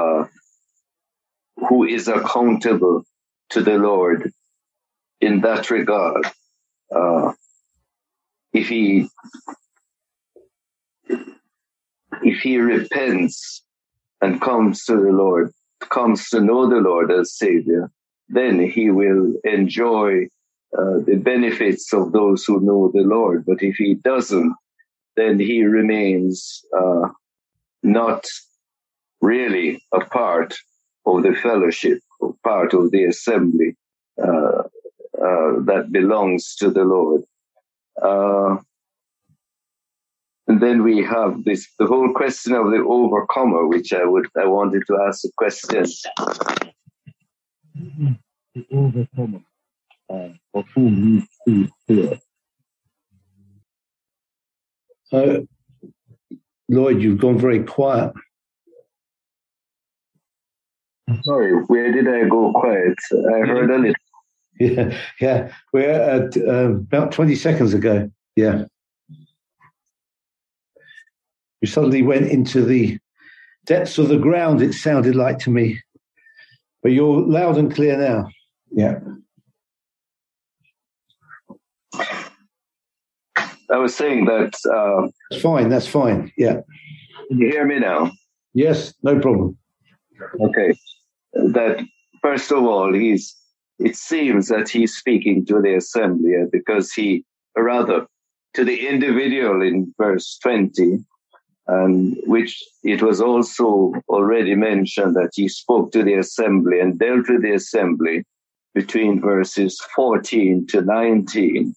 is accountable to the Lord in that regard. If he repents and comes to the Lord, comes to know the Lord as Savior, then he will enjoy the benefits of those who know the Lord. But if he doesn't, then he remains not really a part of the fellowship, or part of the assembly that belongs to the Lord. And then we have the whole question of the overcomer, which I wanted to ask a question. The overcomer. Of whom you speak here. Lloyd, you've gone very quiet. Sorry, where did I go quiet? I heard a little. Yeah. We're at about 20 seconds ago. Yeah. You suddenly went into the depths of the ground, it sounded like to me. But you're loud and clear now. Yeah. I was saying that... That's fine, yeah. Can you hear me now? Yes, no problem. Okay. That, first of all, it seems that he's speaking to the assembly because he rather, to the individual in verse 20, which it was also already mentioned that he spoke to the assembly and dealt with the assembly between verses 14 to 19.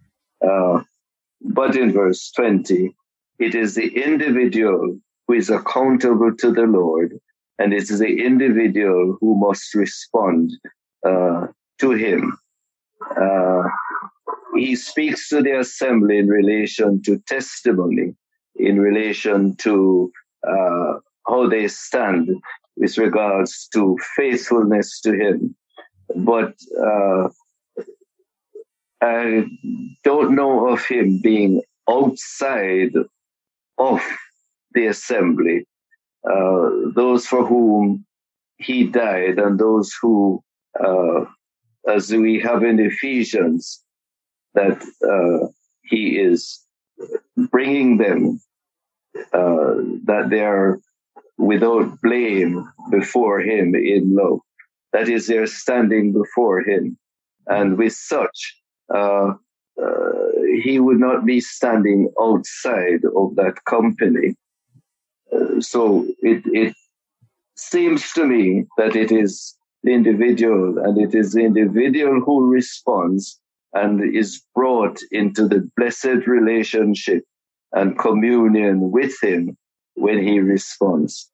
But in verse 20, it is the individual who is accountable to the Lord, and it is the individual who must respond to him. He speaks to the assembly in relation to testimony, in relation to how they stand with regards to faithfulness to him. But I don't know of him being outside of the assembly. Those for whom he died and those who, as we have in Ephesians, that he is bringing them, that they are without blame before him in love. That is, they're standing before him. And with such, he would not be standing outside of that company. So it seems to me that it is the individual, and it is the individual who responds and is brought into the blessed relationship and communion with him when he responds.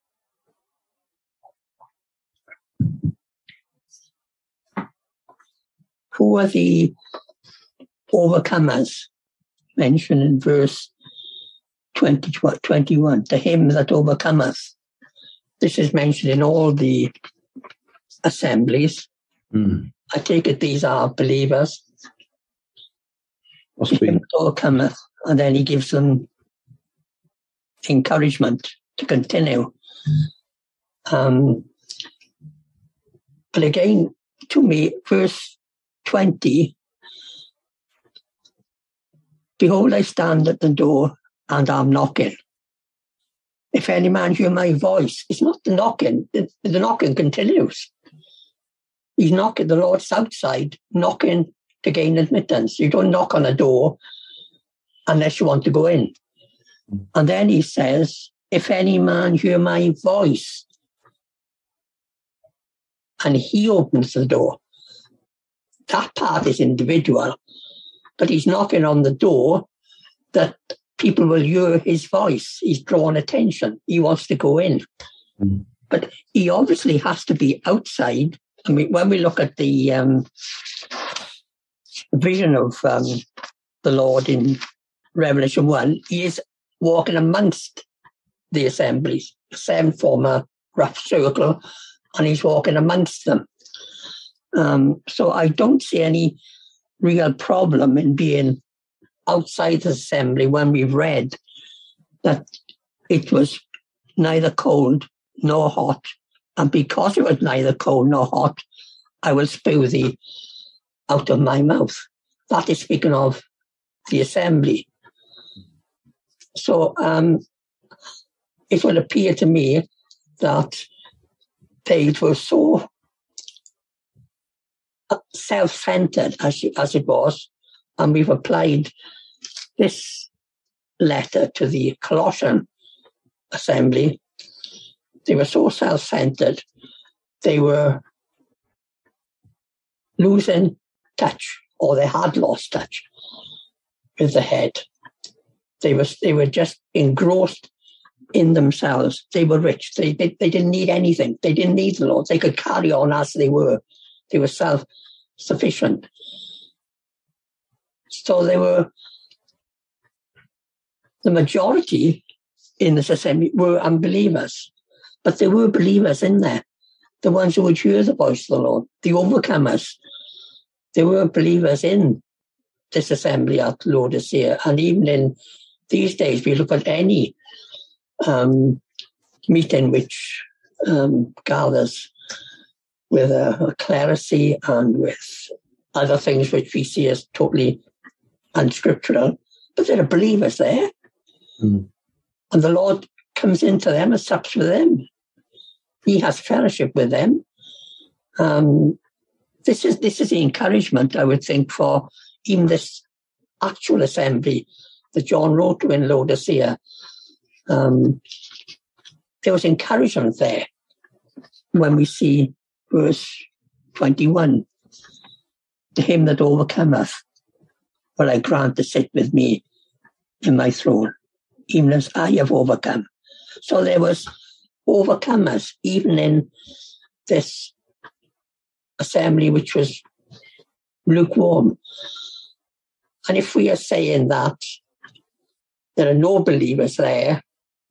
Who are the overcomers mentioned in verse 21? To him that overcometh. This is mentioned in all the assemblies. I take it these are believers. Must be. Overcometh, and then he gives them encouragement to continue. But again, to me, verse 20, behold, I stand at the door and I'm knocking. If any man hear my voice, it's not the knocking. The knocking continues. He's knocking. The Lord's outside, knocking to gain admittance. You don't knock on a door unless you want to go in. And then he says, if any man hear my voice, and he opens the door. That part is individual, but he's knocking on the door that people will hear his voice. He's drawn attention. He wants to go in. But he obviously has to be outside. I mean, when we look at the vision of the Lord in Revelation 1, he is walking amongst the assemblies. The seven form a rough circle, and he's walking amongst them. So I don't see any real problem in being outside the assembly when we've read that it was neither cold nor hot. And because it was neither cold nor hot, I will spew thee out of my mouth. That is speaking of the assembly. So it will appear to me that they were so self-centered as it was, and we've applied this letter to the Colossian assembly. They were so self-centered, they were losing touch, or they had lost touch with the head. They were just engrossed in themselves. They were rich. They didn't need anything. They didn't need the Lord. They could carry on as they were. They were self-sufficient. So they were, the majority in this assembly were unbelievers, but there were believers in there, the ones who would hear the voice of the Lord, the overcomers. There were believers in this assembly at Laodicea, and even in these days, we look at any meeting which gathers with a clerisy and with other things which we see as totally unscriptural, but there are believers there. And the Lord comes into them and sups with them. He has fellowship with them. This is the encouragement, I would think, for even this actual assembly that John wrote to in Laodicea, there was encouragement there when we see verse 21. To him that overcometh will I grant to sit with me in my throne, even as I have overcome. So there was overcomers even in this assembly which was lukewarm. And if we are saying that there are no believers there,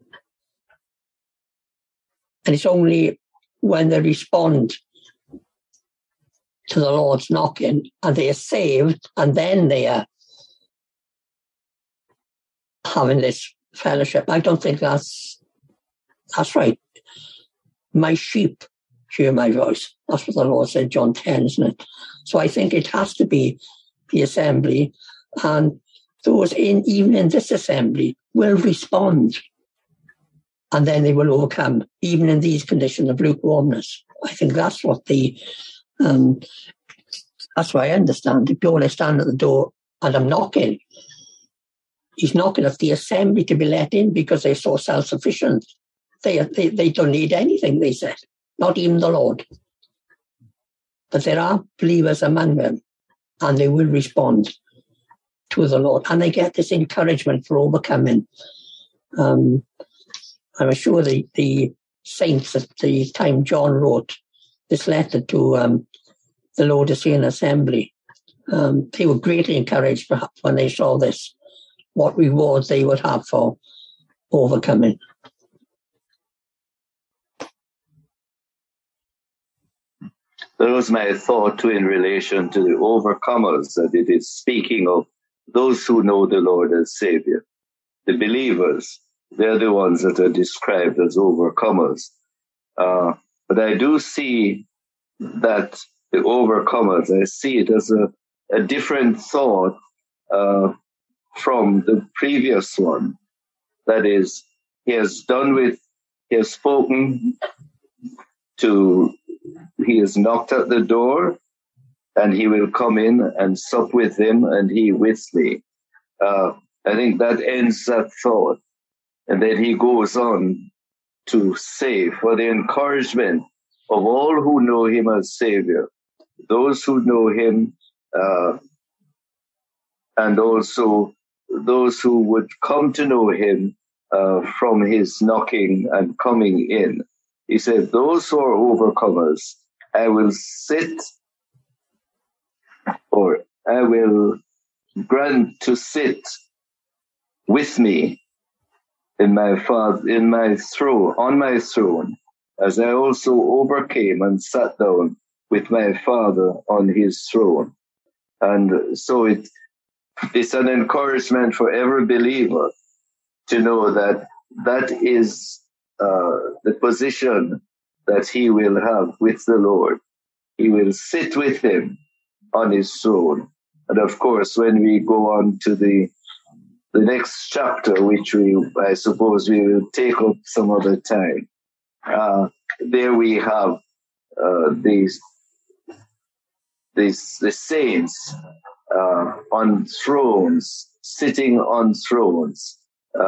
and it's only when they respond to the Lord's knocking and they are saved, and then they are having this fellowship, I don't think that's right. My sheep hear my voice. That's what the Lord said, John 10, isn't it? So I think it has to be the assembly, and those even in this assembly will respond, and then they will overcome, even in these conditions of lukewarmness. I think that's what that's why I understand. If Paul is standing at the door and I'm knocking, he's knocking at the assembly to be let in because they're so self-sufficient. They don't need anything, they said, not even the Lord. But there are believers among them, and they will respond to the Lord, and they get this encouragement for overcoming. I'm sure the saints at the time John wrote this letter to the Laodicean assembly, they were greatly encouraged perhaps when they saw this, what rewards they would have for overcoming. That was my thought too in relation to the overcomers, that it is speaking of those who know the Lord as Savior. The believers, they're the ones that are described as overcomers. But I do see that the overcomers, I see it as a different thought from the previous one. That is, he has spoken to, he has knocked at the door, and he will come in and sup with him, and he with me. I think that ends that thought. And then he goes on to say, for the encouragement of all who know him as Savior, those who know him, and also those who would come to know him from his knocking and coming in. He said, those who are overcomers, I will sit, or I will grant to sit with me in my throne, on my throne, as I also overcame and sat down with my Father on his throne. And so it's an encouragement for every believer to know that that is the position that he will have with the Lord. He will sit with him on his throne. And of course, when we go on to the next chapter, which I suppose we will take up some other time, there we have the saints on thrones, sitting on thrones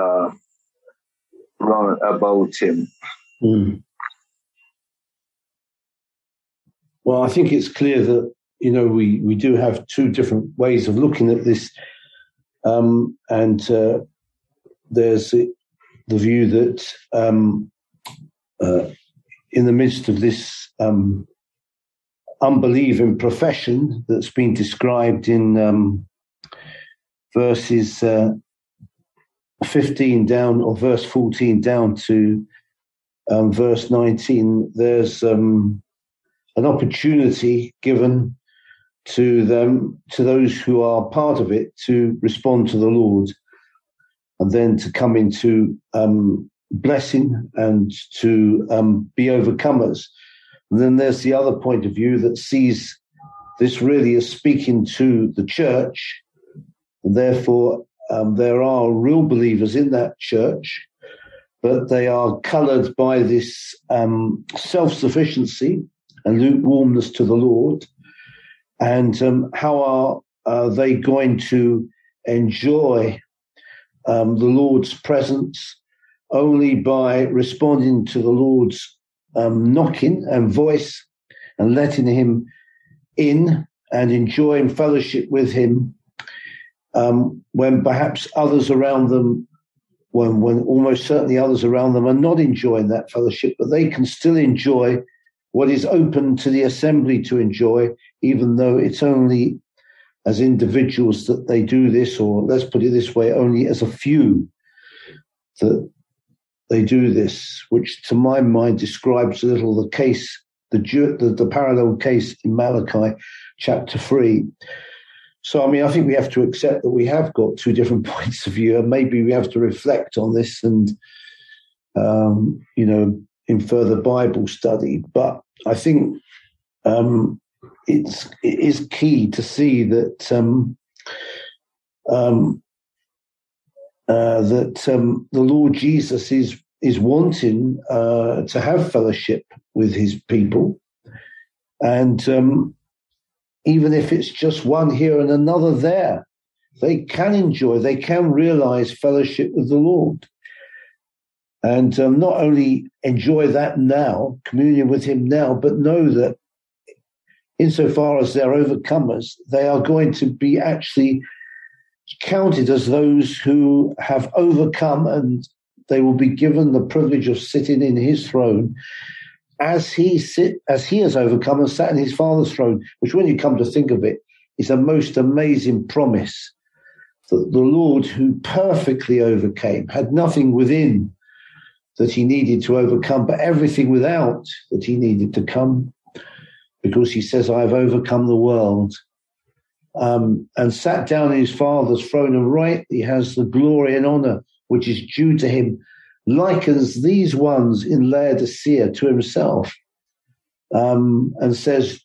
round about him. Mm. Well, I think it's clear that, we do have two different ways of looking at this. And there's the view that in the midst of this unbelieving profession that's been described in verses 15 down, or verse 14 down to verse 19, there's an opportunity given to those who are part of it, to respond to the Lord, and then to come into blessing and to be overcomers. And then there's the other point of view that sees this really as speaking to the church, and therefore there are real believers in that church, but they are coloured by this self-sufficiency and lukewarmness to the Lord. And how are they going to enjoy the Lord's presence only by responding to the Lord's knocking and voice and letting him in and enjoying fellowship with him, when perhaps others around them, when almost certainly others around them are not enjoying that fellowship, but they can still enjoy what is open to the assembly to enjoy, even though it's only as individuals that they do this, or let's put it this way, only as a few that they do this, which to my mind describes a little the case, the parallel case in Malachi chapter 3. So, I mean, I think we have to accept that we have got two different points of view, and maybe we have to reflect on this and, in further Bible study. But I think it is key to see that the Lord Jesus is wanting to have fellowship with his people, and even if it's just one here and another there, they can realize fellowship with the Lord. And not only enjoy that now, communion with him now, but know that insofar as they're overcomers, they are going to be actually counted as those who have overcome, and they will be given the privilege of sitting in his throne as he has overcome and sat in his Father's throne, which, when you come to think of it, is a most amazing promise that the Lord, who perfectly overcame, had nothing within that he needed to overcome, but everything without that he needed to come, because he says, I have overcome the world, and sat down in his Father's throne, and rightly has the glory and honor which is due to him, likens these ones in Laodicea to himself, and says,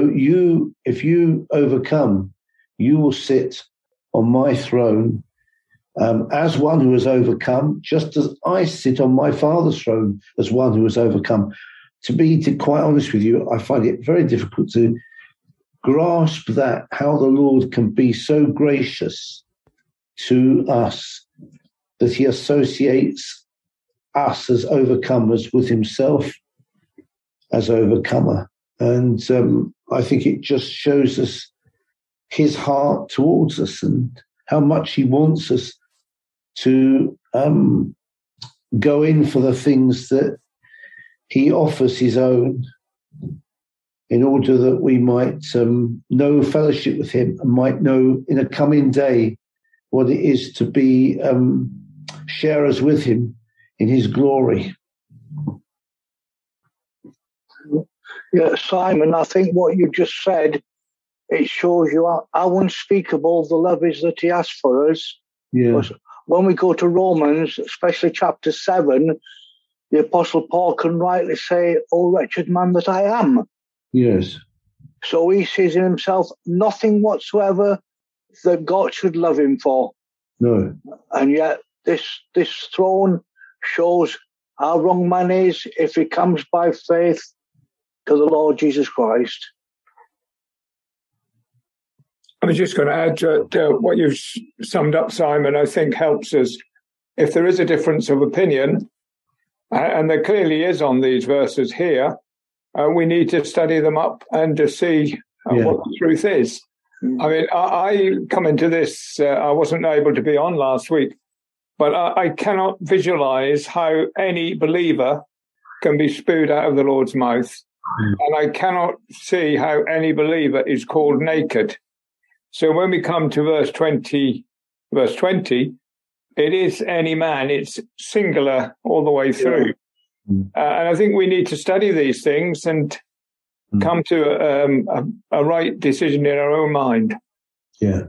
if you overcome, you will sit on my throne as one who has overcome, just as I sit on my Father's throne as one who has overcome. To be quite honest with you, I find it very difficult to grasp that, how the Lord can be so gracious to us that he associates us as overcomers with himself as overcomer. And I think it just shows us his heart towards us and how much he wants us to go in for the things that he offers his own, in order that we might know fellowship with him and might know in a coming day what it is to be sharers with him in his glory. Yeah, Simon, I think what you just said, it shows you how unspeakable the love is that he has for us. Yeah. When we go to Romans, especially chapter 7, the Apostle Paul can rightly say, "O wretched man that I am." Yes. So he sees in himself nothing whatsoever that God should love him for. No. And yet this throne shows how wrong man is if he comes by faith to the Lord Jesus Christ. I was just going to add to what you've summed up, Simon, I think helps us. If there is a difference of opinion, and there clearly is on these verses here, we need to study them up and to see what the truth is. I mean, I come into this, I wasn't able to be on last week, but I cannot visualize how any believer can be spewed out of the Lord's mouth. And I cannot see how any believer is called naked. So when we come to verse 20, it is any man, it's singular all the way through. And I think we need to study these things and come to a right decision in our own mind. Yeah.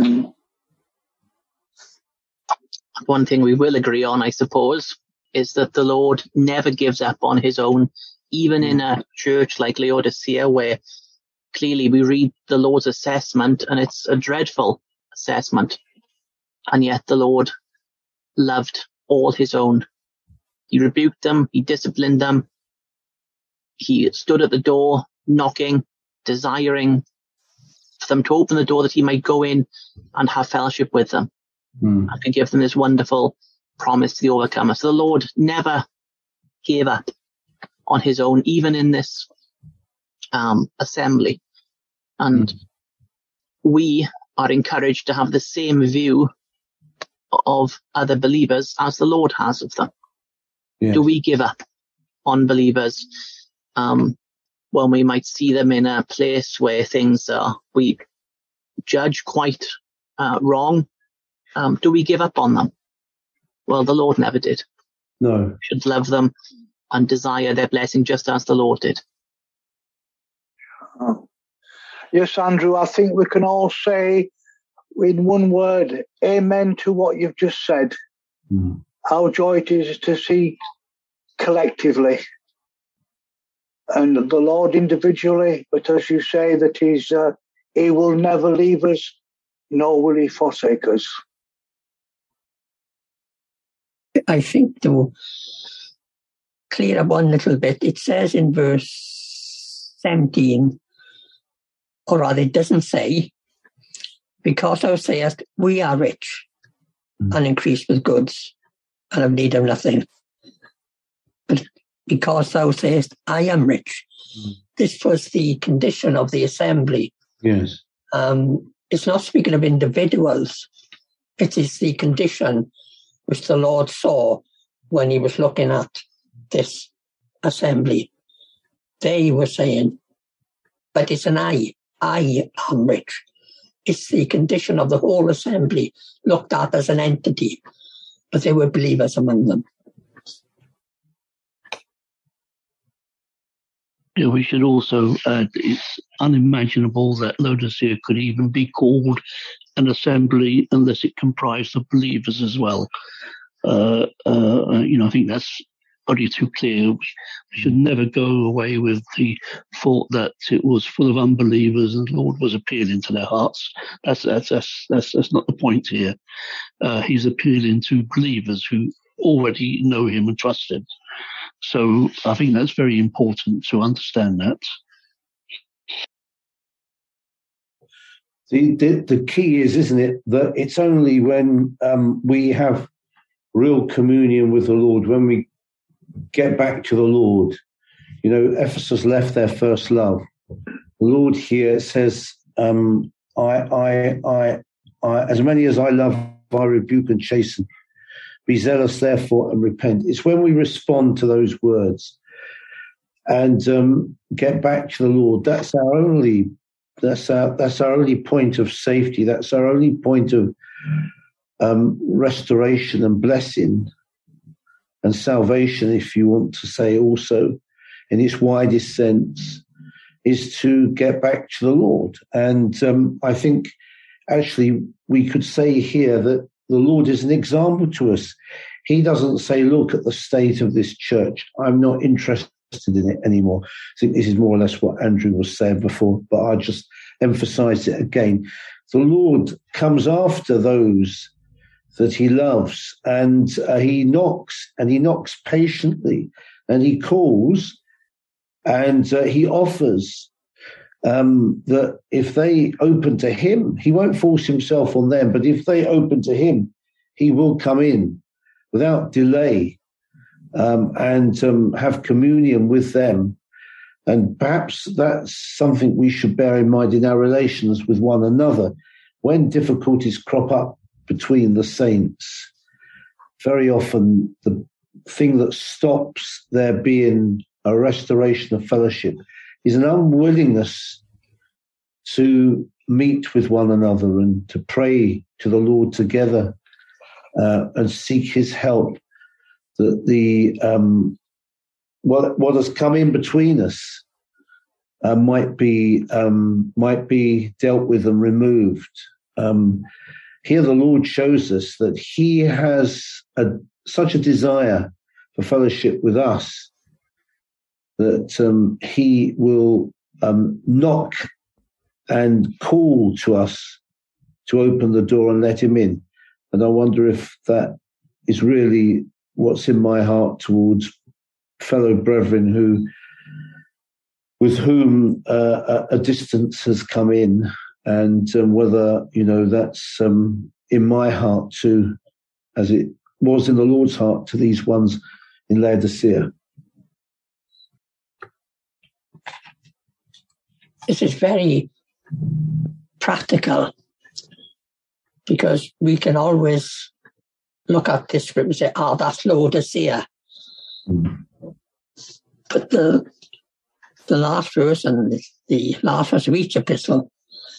One thing we will agree on, I suppose, is that the Lord never gives up on his own, even in a church like Laodicea, where clearly we read the Lord's assessment and it's a dreadful assessment. And yet the Lord loved all his own. He rebuked them, he disciplined them. He stood at the door, knocking, desiring for them to open the door that he might go in and have fellowship with them. And to give them this wonderful promise to the overcomer. So the Lord never gave up on his own, even in this assembly. And we are encouraged to have the same view of other believers as the Lord has of them. Yes. Do we give up on believers when we might see them in a place where things we judge quite wrong? Do we give up on them? Well, the Lord never did. No. We should love them and desire their blessing just as the Lord did. Yes, Andrew, I think we can all say in one word, amen to what you've just said. How joy it is to see collectively and the Lord individually, but as you say, that he will never leave us, nor will he forsake us. I think to clear up one little bit, it says in verse 17, or rather it doesn't say, because thou sayest, we are rich and increased with goods and have need of nothing. But because thou sayest, I am rich. This was the condition of the assembly. Yes. It's not speaking of individuals. It is the condition which the Lord saw when he was looking at this assembly. They were saying, but it's an I am rich. It's the condition of the whole assembly looked at as an entity, but there were believers among them. Yeah, we should also add it's unimaginable that Laodicea could even be called an assembly unless it comprised of believers as well. I think that's only too clear. We should never go away with the thought that it was full of unbelievers and the Lord was appealing to their hearts. That's not the point here. He's appealing to believers who already know him and trust him. So I think that's very important to understand that. The key is, isn't it, that it's only when we have real communion with the Lord, when we get back to the Lord. You know, Ephesus left their first love. The Lord here says, I, as many as I love, I rebuke and chasten. Be zealous, therefore, and repent. It's when we respond to those words and get back to the Lord. That's our only point of safety. That's our only point of restoration and blessing and salvation, if you want to say also, in its widest sense, is to get back to the Lord. And I think actually we could say here that the Lord is an example to us. He doesn't say, look at the state of this church. I'm not interested in it anymore. I think this is more or less what Andrew was saying before, but I just emphasize it again. The Lord comes after those that he loves, and he knocks patiently, and he calls, and he offers that if they open to him, he won't force himself on them, but if they open to him, he will come in without delay and have communion with them. And perhaps that's something we should bear in mind in our relations with one another. When difficulties crop up between the saints, very often the thing that stops there being a restoration of fellowship is an unwillingness to meet with one another and to pray to the Lord together and seek his help. That the what has come in between us might be dealt with and removed. Here the Lord shows us that he has such a desire for fellowship with us that he will knock and call to us to open the door and let him in. And I wonder if that is really what's in my heart towards fellow brethren with whom a distance has come in, and whether, that's in my heart too, as it was in the Lord's heart to these ones in Laodicea. This is very practical, because we can always look at this script and say, that's Laodicea. Mm. But the last verse and the last verse of each epistle,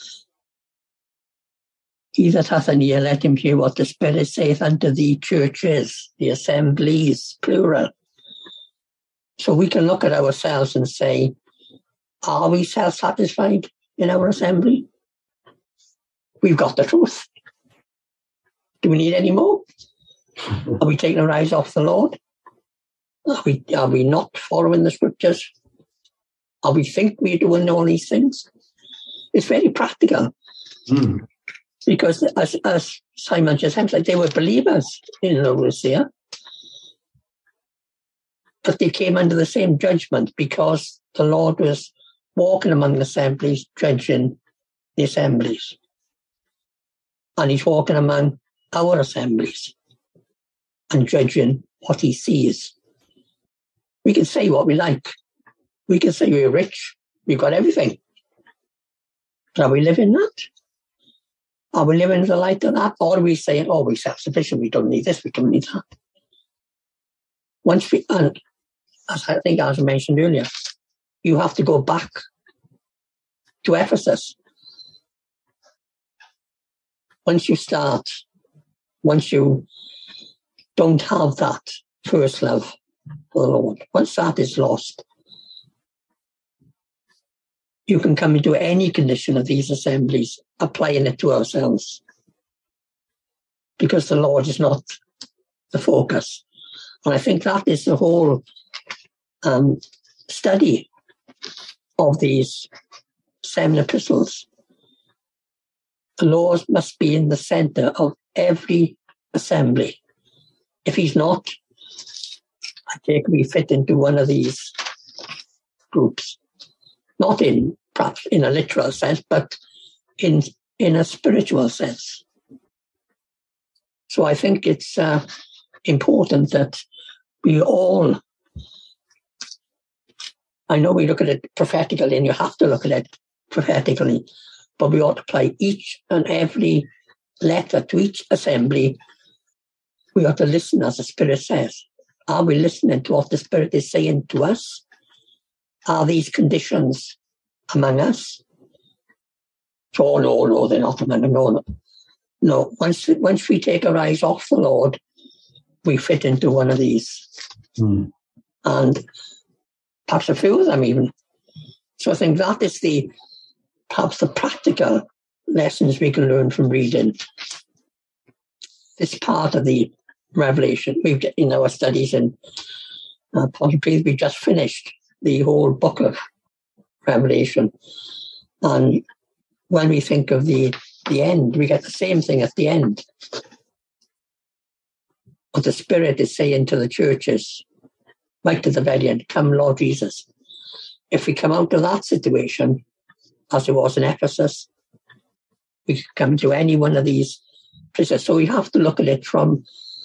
he that hath an ear, let him hear what the Spirit saith unto the churches, the assemblies, plural. So we can look at ourselves and say, are we self-satisfied in our assembly? We've got the truth. Do we need any more? Are we taking our eyes off the Lord? Are we not following the scriptures? Are we think we're doing all these things? It's very practical. Mm. Because as Simon just said, they were believers in Laodicea, but they came under the same judgment because the Lord was walking among the assemblies, judging the assemblies. And he's walking among our assemblies and judging what he sees. We can say what we like. We can say we're rich. We've got everything. But are we living that? Are we living in the light of that? Or are we saying, we're self-sufficient, we don't need this, we don't need that? And as I mentioned earlier, you have to go back to Ephesus. Once you don't have that first love for the Lord, once that is lost, you can come into any condition of these assemblies, applying it to ourselves. Because the Lord is not the focus. And I think that is the whole study of these 7 epistles. The Lord must be in the center of every assembly. If he's not, I think we fit into one of these groups. Not perhaps in a literal sense, but in a spiritual sense. So I think it's important that we all, I know we look at it prophetically, and you have to look at it prophetically, but we ought to apply each and every letter to each assembly. We ought to listen as the Spirit says. Are we listening to what the Spirit is saying to us? Are these conditions among us? So, no, they're not among us. No. Once we take our eyes off the Lord, we fit into one of these. Mm. And perhaps a few of them even. So I think that is perhaps the practical lessons we can learn from reading this part of the Revelation. We've, in our studies in possibly we just finished the whole book of Revelation. And when we think of the end, we get the same thing at the end. What the Spirit is saying to the churches, right to the very end, come Lord Jesus. If we come out of that situation, as it was in Ephesus, we could come to any one of these places. So we have to look at it from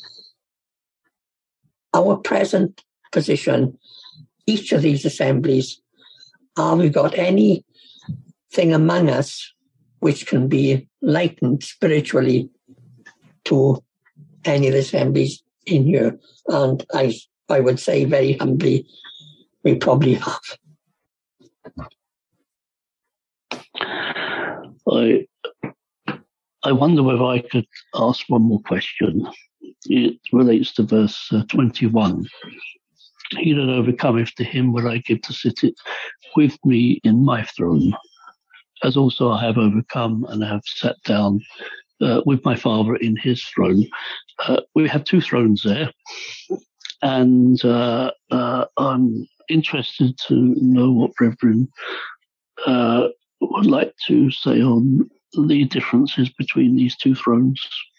our present position, each of these assemblies. Have we got anything among us which can be likened spiritually to any of the assemblies in here? And I would say very humbly, we probably have. I wonder whether I could ask one more question. It relates to verse 21. He that overcometh, to him will I give to sit with me in my throne, as also I have overcome and have sat down with my Father in his throne. We have 2 thrones there, and I'm interested to know what Reverend would like to say on the differences between these 2 thrones.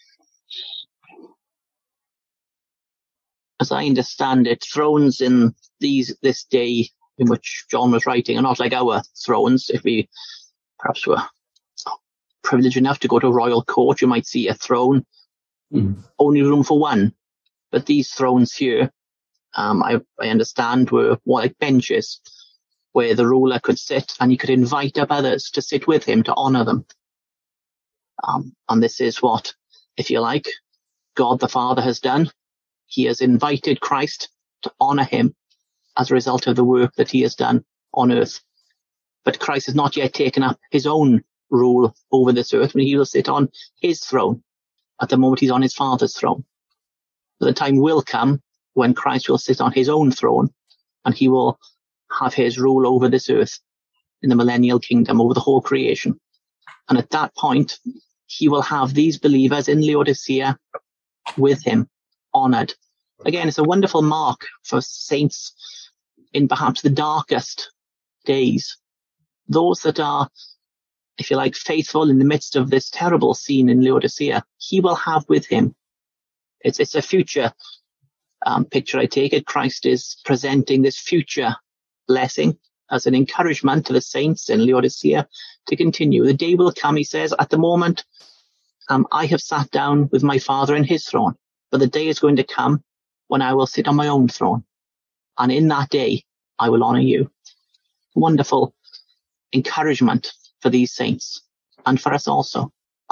As I understand it, thrones in this day in which John was writing are not like our thrones. If we perhaps were privileged enough to go to a royal court, you might see a throne, only room for one. But these thrones here, I understand, were more like benches where the ruler could sit and he could invite up others to sit with him to honor them. And this is what, if you like, God the Father has done. He has invited Christ to honor him as a result of the work that he has done on earth. But Christ has not yet taken up his own rule over this earth, when he will sit on his throne. At the moment, he's on his Father's throne. But the time will come when Christ will sit on his own throne, and he will have his rule over this earth in the millennial kingdom, over the whole creation. And at that point, he will have these believers in Laodicea with him, honored. Again, it's a wonderful mark for saints in perhaps the darkest days. Those that are, if you like, faithful in the midst of this terrible scene in Laodicea, he will have with him. It's a future picture, I take it. Christ is presenting this future blessing as an encouragement to the saints in Laodicea to continue. The day will come, he says, at the moment, I have sat down with my Father in his throne, but the day is going to come when I will sit on my own throne. And in that day, I will honor you. Wonderful encouragement for these saints and for us also.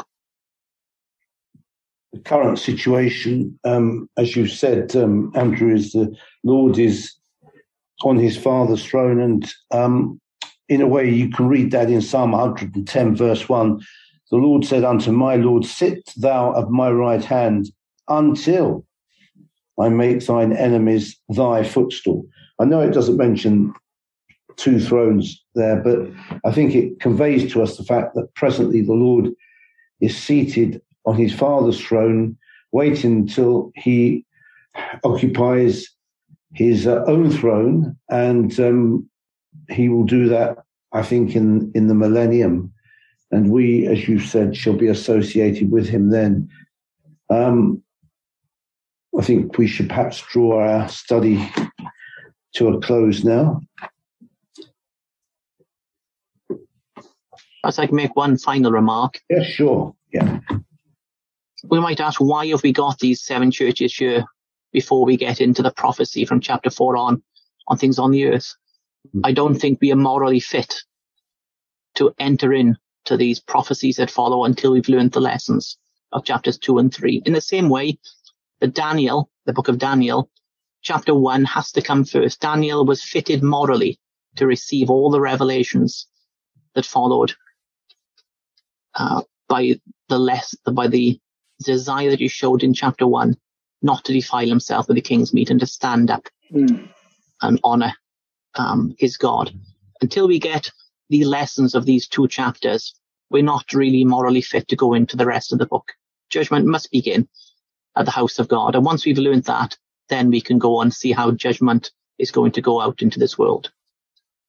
The current situation, as you said, Andrew, is the Lord is on his Father's throne. And in a way, you can read that in Psalm 110, verse 1. The Lord said unto my Lord, sit thou at my right hand until I make thine enemies thy footstool. I know it doesn't mention two thrones there, but I think it conveys to us the fact that presently the Lord is seated on his Father's throne, waiting until he occupies his own throne, and he will do that, I think, in the millennium. And we, as you said, shall be associated with him then. I think we should perhaps draw our study to a close now. I'd like to make one final remark. Yeah, sure. Yeah. We might ask, why have we got these 7 churches here before we get into the prophecy from chapter 4 on things on the earth? I don't think we are morally fit to enter in to these prophecies that follow until we've learned the lessons of chapters 2 and 3. In the same way, the book of Daniel, chapter 1 has to come first. Daniel was fitted morally to receive all the revelations that followed by the desire that he showed in chapter 1 not to defile himself with the king's meat and to stand up and honor his God. Until we get the lessons of these 2 chapters, we're not really morally fit to go into the rest of the book. Judgment must begin at the house of God. And once we've learned that, then we can go and see how judgment is going to go out into this world.